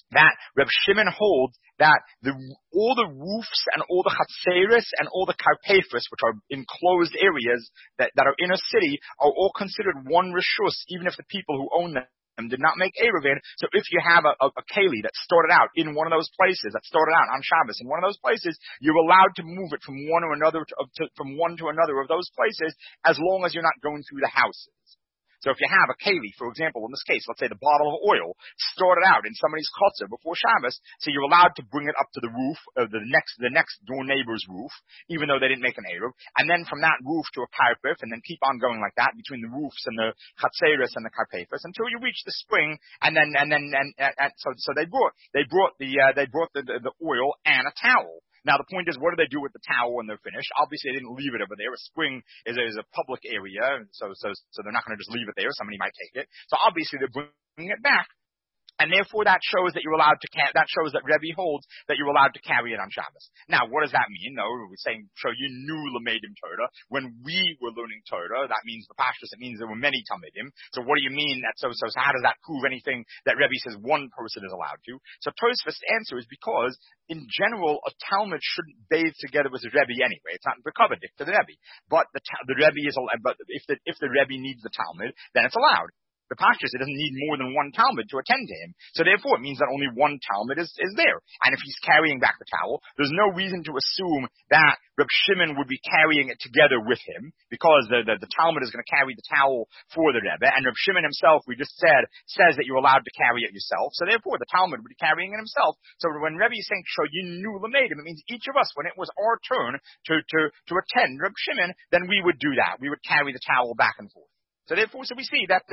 that Reb Shimon holds that all the roofs and all the chatzeris and all the karpefis, which are enclosed areas that are in a city, are all considered one rishus, even if the people who own them did not make Eruv in. So if you have a keli that started out in one of those places, that started out on Shabbos in one of those places, you're allowed to move it from one to another of those places, as long as you're not going through the houses. So if you have a keli, for example, in this case, let's say the bottle of oil started out in somebody's chutzner before Shabbos, so you're allowed to bring it up to the roof of the next door neighbor's roof, even though they didn't make an eruv, and then from that roof to a karpef, and then keep on going like that between the roofs and the chatzeris and the karpefis until you reach the spring, so they brought the oil and a towel. Now the point is, what do they do with the towel when they're finished? Obviously, they didn't leave it over there. A spring is a public area, so they're not going to just leave it there. Somebody might take it. So obviously, they're bringing it back. And therefore, that shows that you're allowed to that shows that Rebbe holds that you're allowed to carry it on Shabbos. Now, what does that mean? No, we're saying, show you knew Lamedim Torah. When we were learning Torah, that means the Pashtus, it means there were many Talmidim. So what do you mean that, so how does that prove anything that Rebbe says one person is allowed to? So Tosfos' answer is because, in general, a Talmud shouldn't bathe together with the Rebbe anyway. It's not bekabadik to the Rebbe. But the Rebbe but if the Rebbe needs the Talmud, then it's allowed. The Pashtus, it doesn't need more than one Talmud to attend to him. So therefore, it means that only one Talmud is there. And if he's carrying back the towel, there's no reason to assume that Reb Shimon would be carrying it together with him, because the Talmud is going to carry the towel for the Rebbe, and Reb Shimon himself, we just says that you're allowed to carry it yourself. So therefore, the Talmud would be carrying it himself. So when Rebbe is saying, Shoyinu Lamedim, it means each of us, when it was our turn to attend Reb Shimon, then we would do that. We would carry the towel back and forth. So therefore, we see that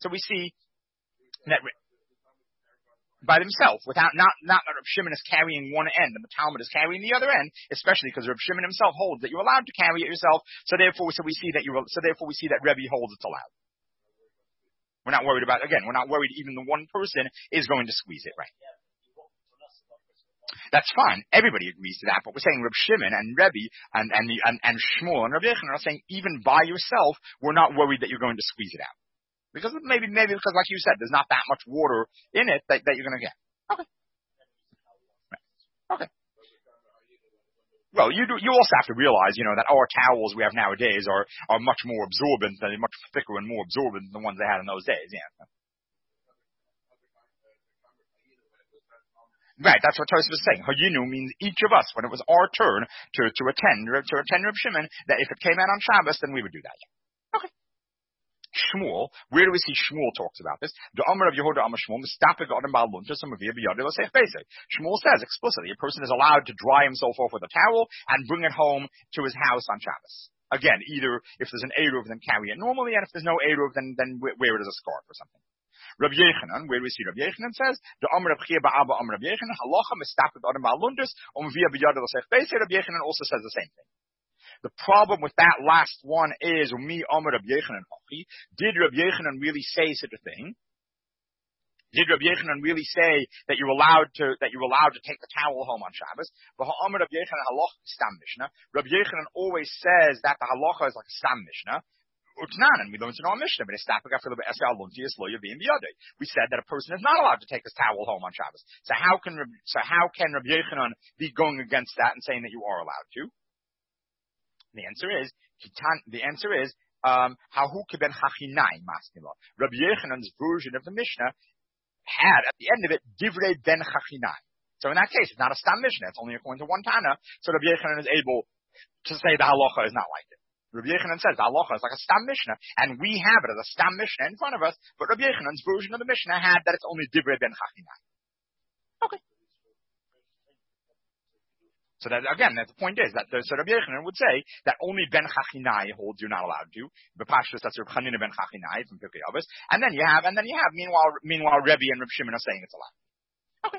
by themselves, without not Reb Shimon is carrying one end and the Talmud is carrying the other end, especially because Reb Shimon himself holds that you're allowed to carry it yourself. So we see that Rebbe holds it's allowed. We're not worried even the one person is going to squeeze it, right? That's fine. Everybody agrees to that, but we're saying Reb Shimon and Rebbe and Shmuel and Rabbi Yechon are saying even by yourself, we're not worried that you're going to squeeze it out. Because maybe because, like you said, there's not that much water in it that you're going to get. Okay. Right. Okay. Well, you also have to realize, that our towels we have nowadays are much more absorbent, much thicker and more absorbent than the ones they had in those days. Yeah. Right, that's what Tosfos is saying. Hayinu means each of us, when it was our turn to attend Reb Shimon, that if it came out on Shabbos, then we would do that. Okay. Shmuel, where do we see Shmuel talks about this? Shmuel says explicitly, a person is allowed to dry himself off with a towel and bring it home to his house on Shabbos. Again, either if there's an Eruv, then carry it normally, and if there's no Eruv, then wear it as a scarf or something. Rabbi Yechanan, where do we see Rabbi Yechanan says, the Amr Reb Chia Ba'aba Amr Rabbi Yechanan, halacha mistapet adam ba'alundus, via b'yad l'sech beise. Rabbi Yechanan also says the same thing. The problem with that last one is, mi Amr Rabbi Yechanan achi, did Rabbi Yechanan really say such a thing? Did Rabbi Yechanan really say that you're allowed to take the towel home on Shabbos? Amr Rabbi Yechanan halacha stam mishnah. Rabbi Yechanan always says that the halacha is like a stam mishnah. And we learned in our Mishnah, we said that a person is not allowed to take his towel home on Shabbos. So how can Rabbi Yechanan be going against that and saying that you are allowed to? The answer is Hahu Keben Chachinai Masnila. Rabbi Yechanan's version of the Mishnah had at the end of it Divrei Ben Chachinai. So in that case, it's not a Stam Mishnah; it's only according to one Tana. So Rabbi Yechanan is able to say the halacha is not like it. Rabbi Yechanan says the halacha is like a Stam Mishnah, and we have it as a Stam Mishnah in front of us, but Rabbi Yechanan's version of the Mishnah had that it's only Divrei Ben Chachinai. Okay. So that, again, the point is that so Rabbi Yechanan would say that only Ben Chachinai holds you're not allowed to. B'Pashtus, that's Reb Chanina Ben Chachinai from Pirkei Avos, and then you have meanwhile Rebbe and Reb Shimon are saying it's allowed. Okay.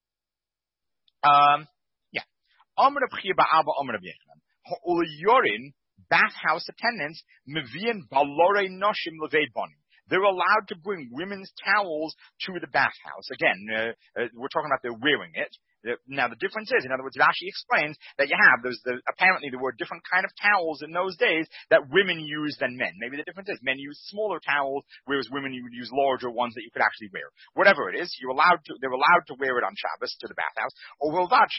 Yeah. Amr Reb Chia Ba'aba Amr Reb Yechanan. Ha'ulayorin, bathhouse attendants, mevian balore noshim levei bonim. they're allowed to bring women's towels to the bathhouse. Again, we're talking about they're wearing it. Now the difference is, in other words, Rashi explains that you have apparently there were different kind of towels in those days that women used than men. Maybe the difference is men used smaller towels, whereas women would use larger ones that you could actually wear. Whatever it is, they're allowed to wear it on Shabbos to the bathhouse. Or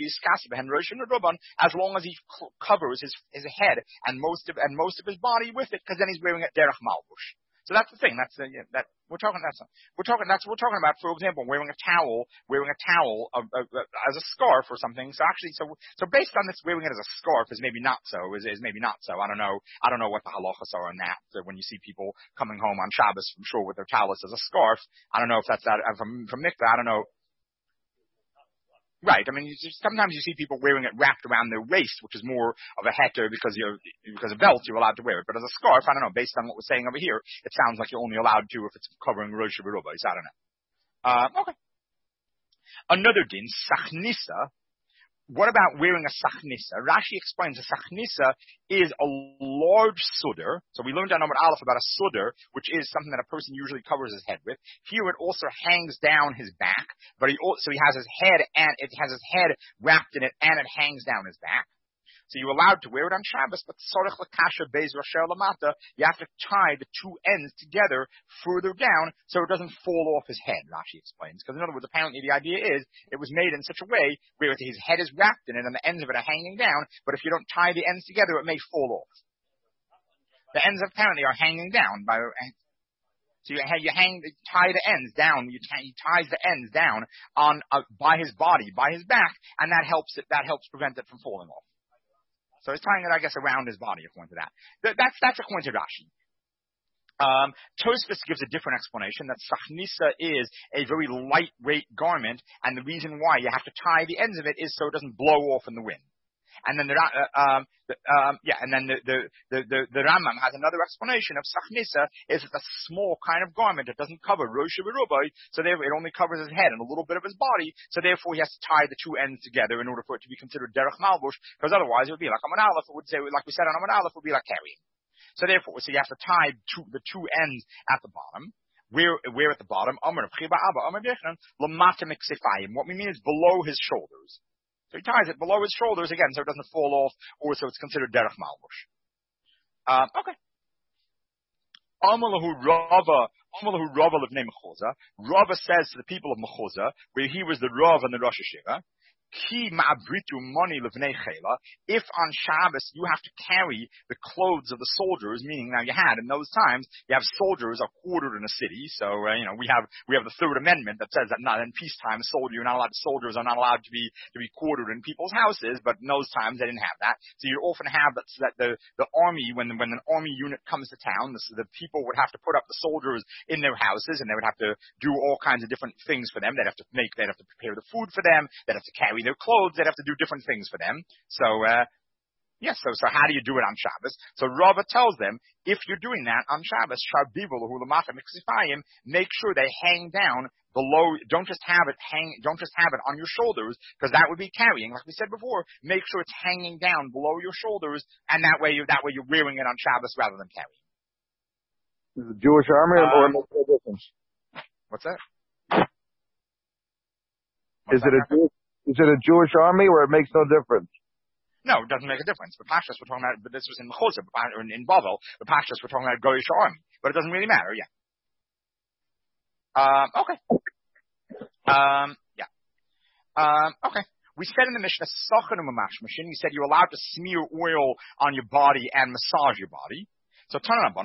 as long as he covers his head and most of his body with it, because then he's wearing it derech malbush. So that's the thing. We're talking about, for example, wearing a towel as a scarf or something. So actually, so based on this, wearing it as a scarf is maybe not so. Is maybe not so. I don't know what the halachas are on that. So when you see people coming home on Shabbos from shul with their talis as a scarf, I don't know if that's that from mikvah. I don't know. Right. I mean, sometimes you see people wearing it wrapped around their waist, which is more of a heter because of belts, you're allowed to wear it. But as a scarf, I don't know, based on what we're saying over here, it sounds like you're only allowed to if it's covering Rosh Hashanah. I don't know. Okay. Another din, sachnisa. What about wearing a sachnisa? Rashi explains a sachnisa is a large sudder. So we learned on Amud Aleph about a sudder, which is something that a person usually covers his head with. Here it also hangs down his back, but he has his head and it has his head wrapped in it and it hangs down his back. So you're allowed to wear it on Shabbos, but you have to tie the two ends together further down so it doesn't fall off his head, Rashi explains. Because in other words, apparently the idea is it was made in such a way where his head is wrapped in it and the ends of it are hanging down, but if you don't tie the ends together, it may fall off. The ends apparently are hanging down so tie the ends down. He ties the ends down by his body, by his back, and that helps prevent it from falling off. So he's tying it, I guess, around his body, according to that. That's according to Rashi. Tosfos gives a different explanation that sachnisa is a very lightweight garment, and the reason why you have to tie the ends of it is so it doesn't blow off in the wind. And then the Rambam has another explanation of sachnisa is it's a small kind of garment. It doesn't cover Rosh Hashanah, so therefore it only covers his head and a little bit of his body. So therefore he has to tie the two ends together in order for it to be considered derech malbush, because otherwise it would be like Amud Aleph. It would say, like we said on Amud Aleph, it would be like carrying. So therefore, you have to tie the two ends at the bottom. Where at the bottom? What we mean is below his shoulders. So he ties it below his shoulders again, so it doesn't fall off, or so it's considered derech malbush. Okay. Amalahu Rava l'vnei Mechuza. Rava says to the people of Mechuza, where he was the Rav and the Rosh Hashiva, Ki ma'abritu moni l'vnei chela. If on Shabbos you have to carry the clothes of the soldiers, meaning now you had in those times you have soldiers are quartered in a city. So we have the Third Amendment that says that not in peacetime soldiers are not allowed to be quartered in people's houses. But in those times they didn't have that. So you often have that the army when an army unit comes to town, the people would have to put up the soldiers in their houses, and they would have to do all kinds of different things for them. They'd have to prepare the food for them. They'd have to carry their clothes, they'd have to do different things for them. So how do you do it on Shabbos? So Rava tells them, if you're doing that on Shabbos, make sure they hang down below. Don't just have it on your shoulders, because that would be carrying. Like we said before, make sure it's hanging down below your shoulders, and that way you're wearing it on Shabbos rather than carrying. Is it Jewish army or no difference? What's that? Is it a Jewish army where it makes no difference? No, it doesn't make a difference. But Pashas, we're talking about, but this was in Mechuza, in Bavel. The Pashas, we're talking about Goyish army. But it doesn't really matter, yeah. Okay. Okay. We said in the Mishnah, we said you're allowed to smear oil on your body and massage your body. So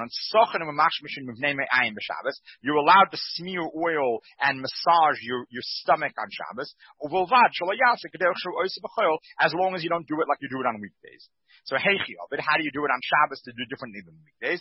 you're allowed to smear oil and massage your stomach on Shabbos, as long as you don't do it like you do it on weekdays. So how do you do it on Shabbos to do differently than weekdays?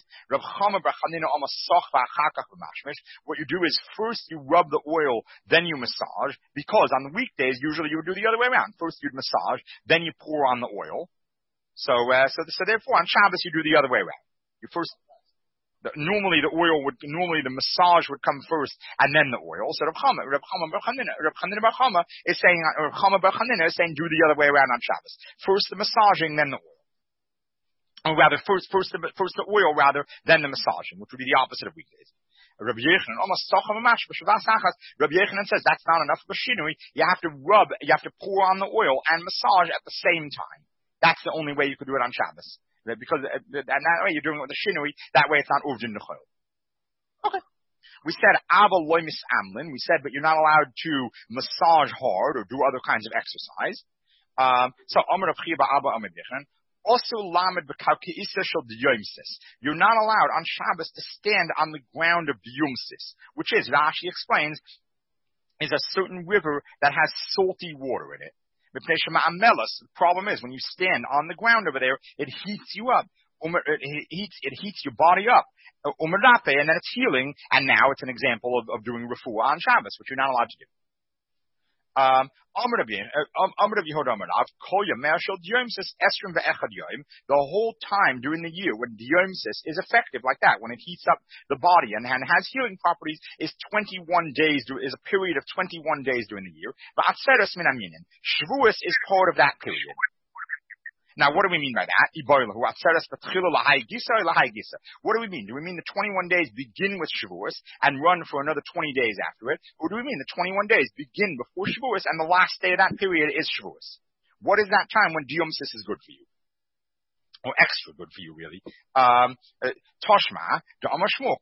What you do is first you rub the oil, then you massage, because on the weekdays usually you would do the other way around. First you'd massage, then you pour on the oil. So therefore on Shabbos you do the other way around. Normally the massage would come first and then the oil. So Rav Chama Bar Chama is saying do the other way around on Shabbos. First the massaging, then the oil. Or rather, first the oil rather, then the massaging, which would be the opposite of weekdays. Rabbi Yochanan almost Rabbi Yochanan says that's not enough of a shinui. You have to pour on the oil and massage at the same time. That's the only way you could do it on Shabbos. Because and that way you're doing it with a shinui. That way it's not uvdin nechol. Okay. We said aval loy misamlin. We said, but you're not allowed to massage hard or do other kinds of exercise. So Amar Rav Chiya Abba Amar Yochanan. Also, lamed b'kalkeisa shel diyomsis. You're not allowed on Shabbos to stand on the ground of diyomsis, which is, Rashi explains, is a certain river that has salty water in it. The problem is when you stand on the ground over there, it heats you up. It heats your body up. And then it's healing, and now it's an example of doing refuah on Shabbos, which you're not allowed to do. The whole time during the year when Diyomsis is effective like that, when it heats up the body and has healing properties, is 21 days, is a period of 21 days during the year. Shavuos is part of that period. Now, what do we mean by that? What do we mean? Do we mean the 21 days begin with Shavuos and run for another 20 days after it? Or do we mean the 21 days begin before Shavuos and the last day of that period is Shavuos? What is that time when Diyomsis is good for you? Or extra good for you, really. Toshma, Shmuel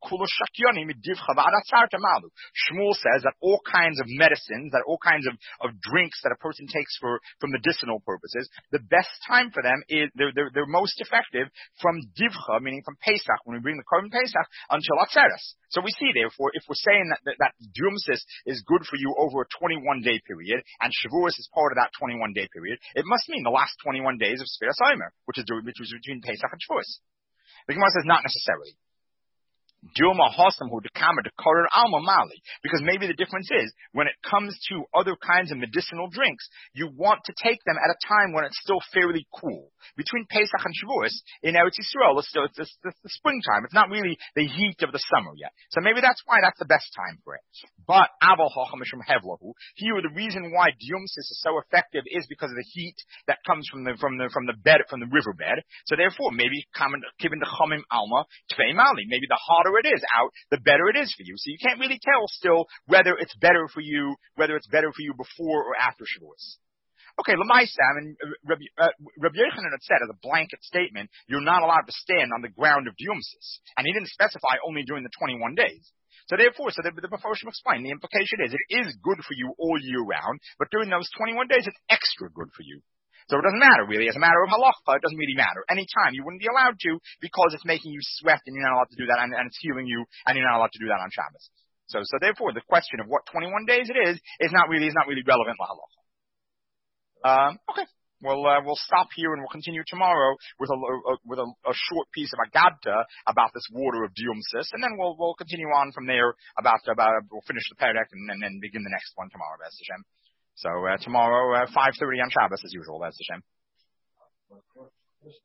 says that all kinds of medicines, that all kinds of drinks that a person takes for medicinal purposes, the best time for them is, they're most effective from Divcha, meaning from Pesach, when we bring the Korban Pesach, until Atzeres. So we see, therefore, if we're saying that Diyomsis is good for you over a 21-day period, and Shavuos is part of that 21-day period, it must mean the last 21 days of Sfiras Omer, which is between Pesach and Shavuos. The Gemara says not necessarily. Because maybe the difference is when it comes to other kinds of medicinal drinks, you want to take them at a time when it's still fairly cool. Between Pesach and Shavuos in Eretz Yisrael, it's the springtime. It's not really the heat of the summer yet. So maybe that's why that's the best time for it. But here the reason why Diyomsis is so effective is because of the heat that comes from the riverbed. So therefore, maybe given the Chomim Alma Tvei Mali, maybe the hotter it is out, the better it is for you. So you can't really tell still whether it's better for you before or after Shavuos. Okay, Lamaisa, I mean, Rabbi Yochanan had said as a blanket statement, you're not allowed to stand on the ground of Diyomsis. And he didn't specify only during the 21 days. So therefore, the Mefarshim explained, the implication is it is good for you all year round, but during those 21 days, it's extra good for you. So it doesn't matter, really. As a matter of halacha, it doesn't really matter. Anytime you wouldn't be allowed to because it's making you sweat and you're not allowed to do that and it's healing you and you're not allowed to do that on Shabbos. So therefore, the question of what 21 days it is not really relevant to halacha. Okay. We'll stop here and we'll continue tomorrow with a short piece of Agadta about this water of Diyomsis, and then we'll continue on from there we'll finish the Perek and then begin the next one tomorrow, B'ez Hashem. So tomorrow, 5:30 on Shabbos as usual, that's Hashem.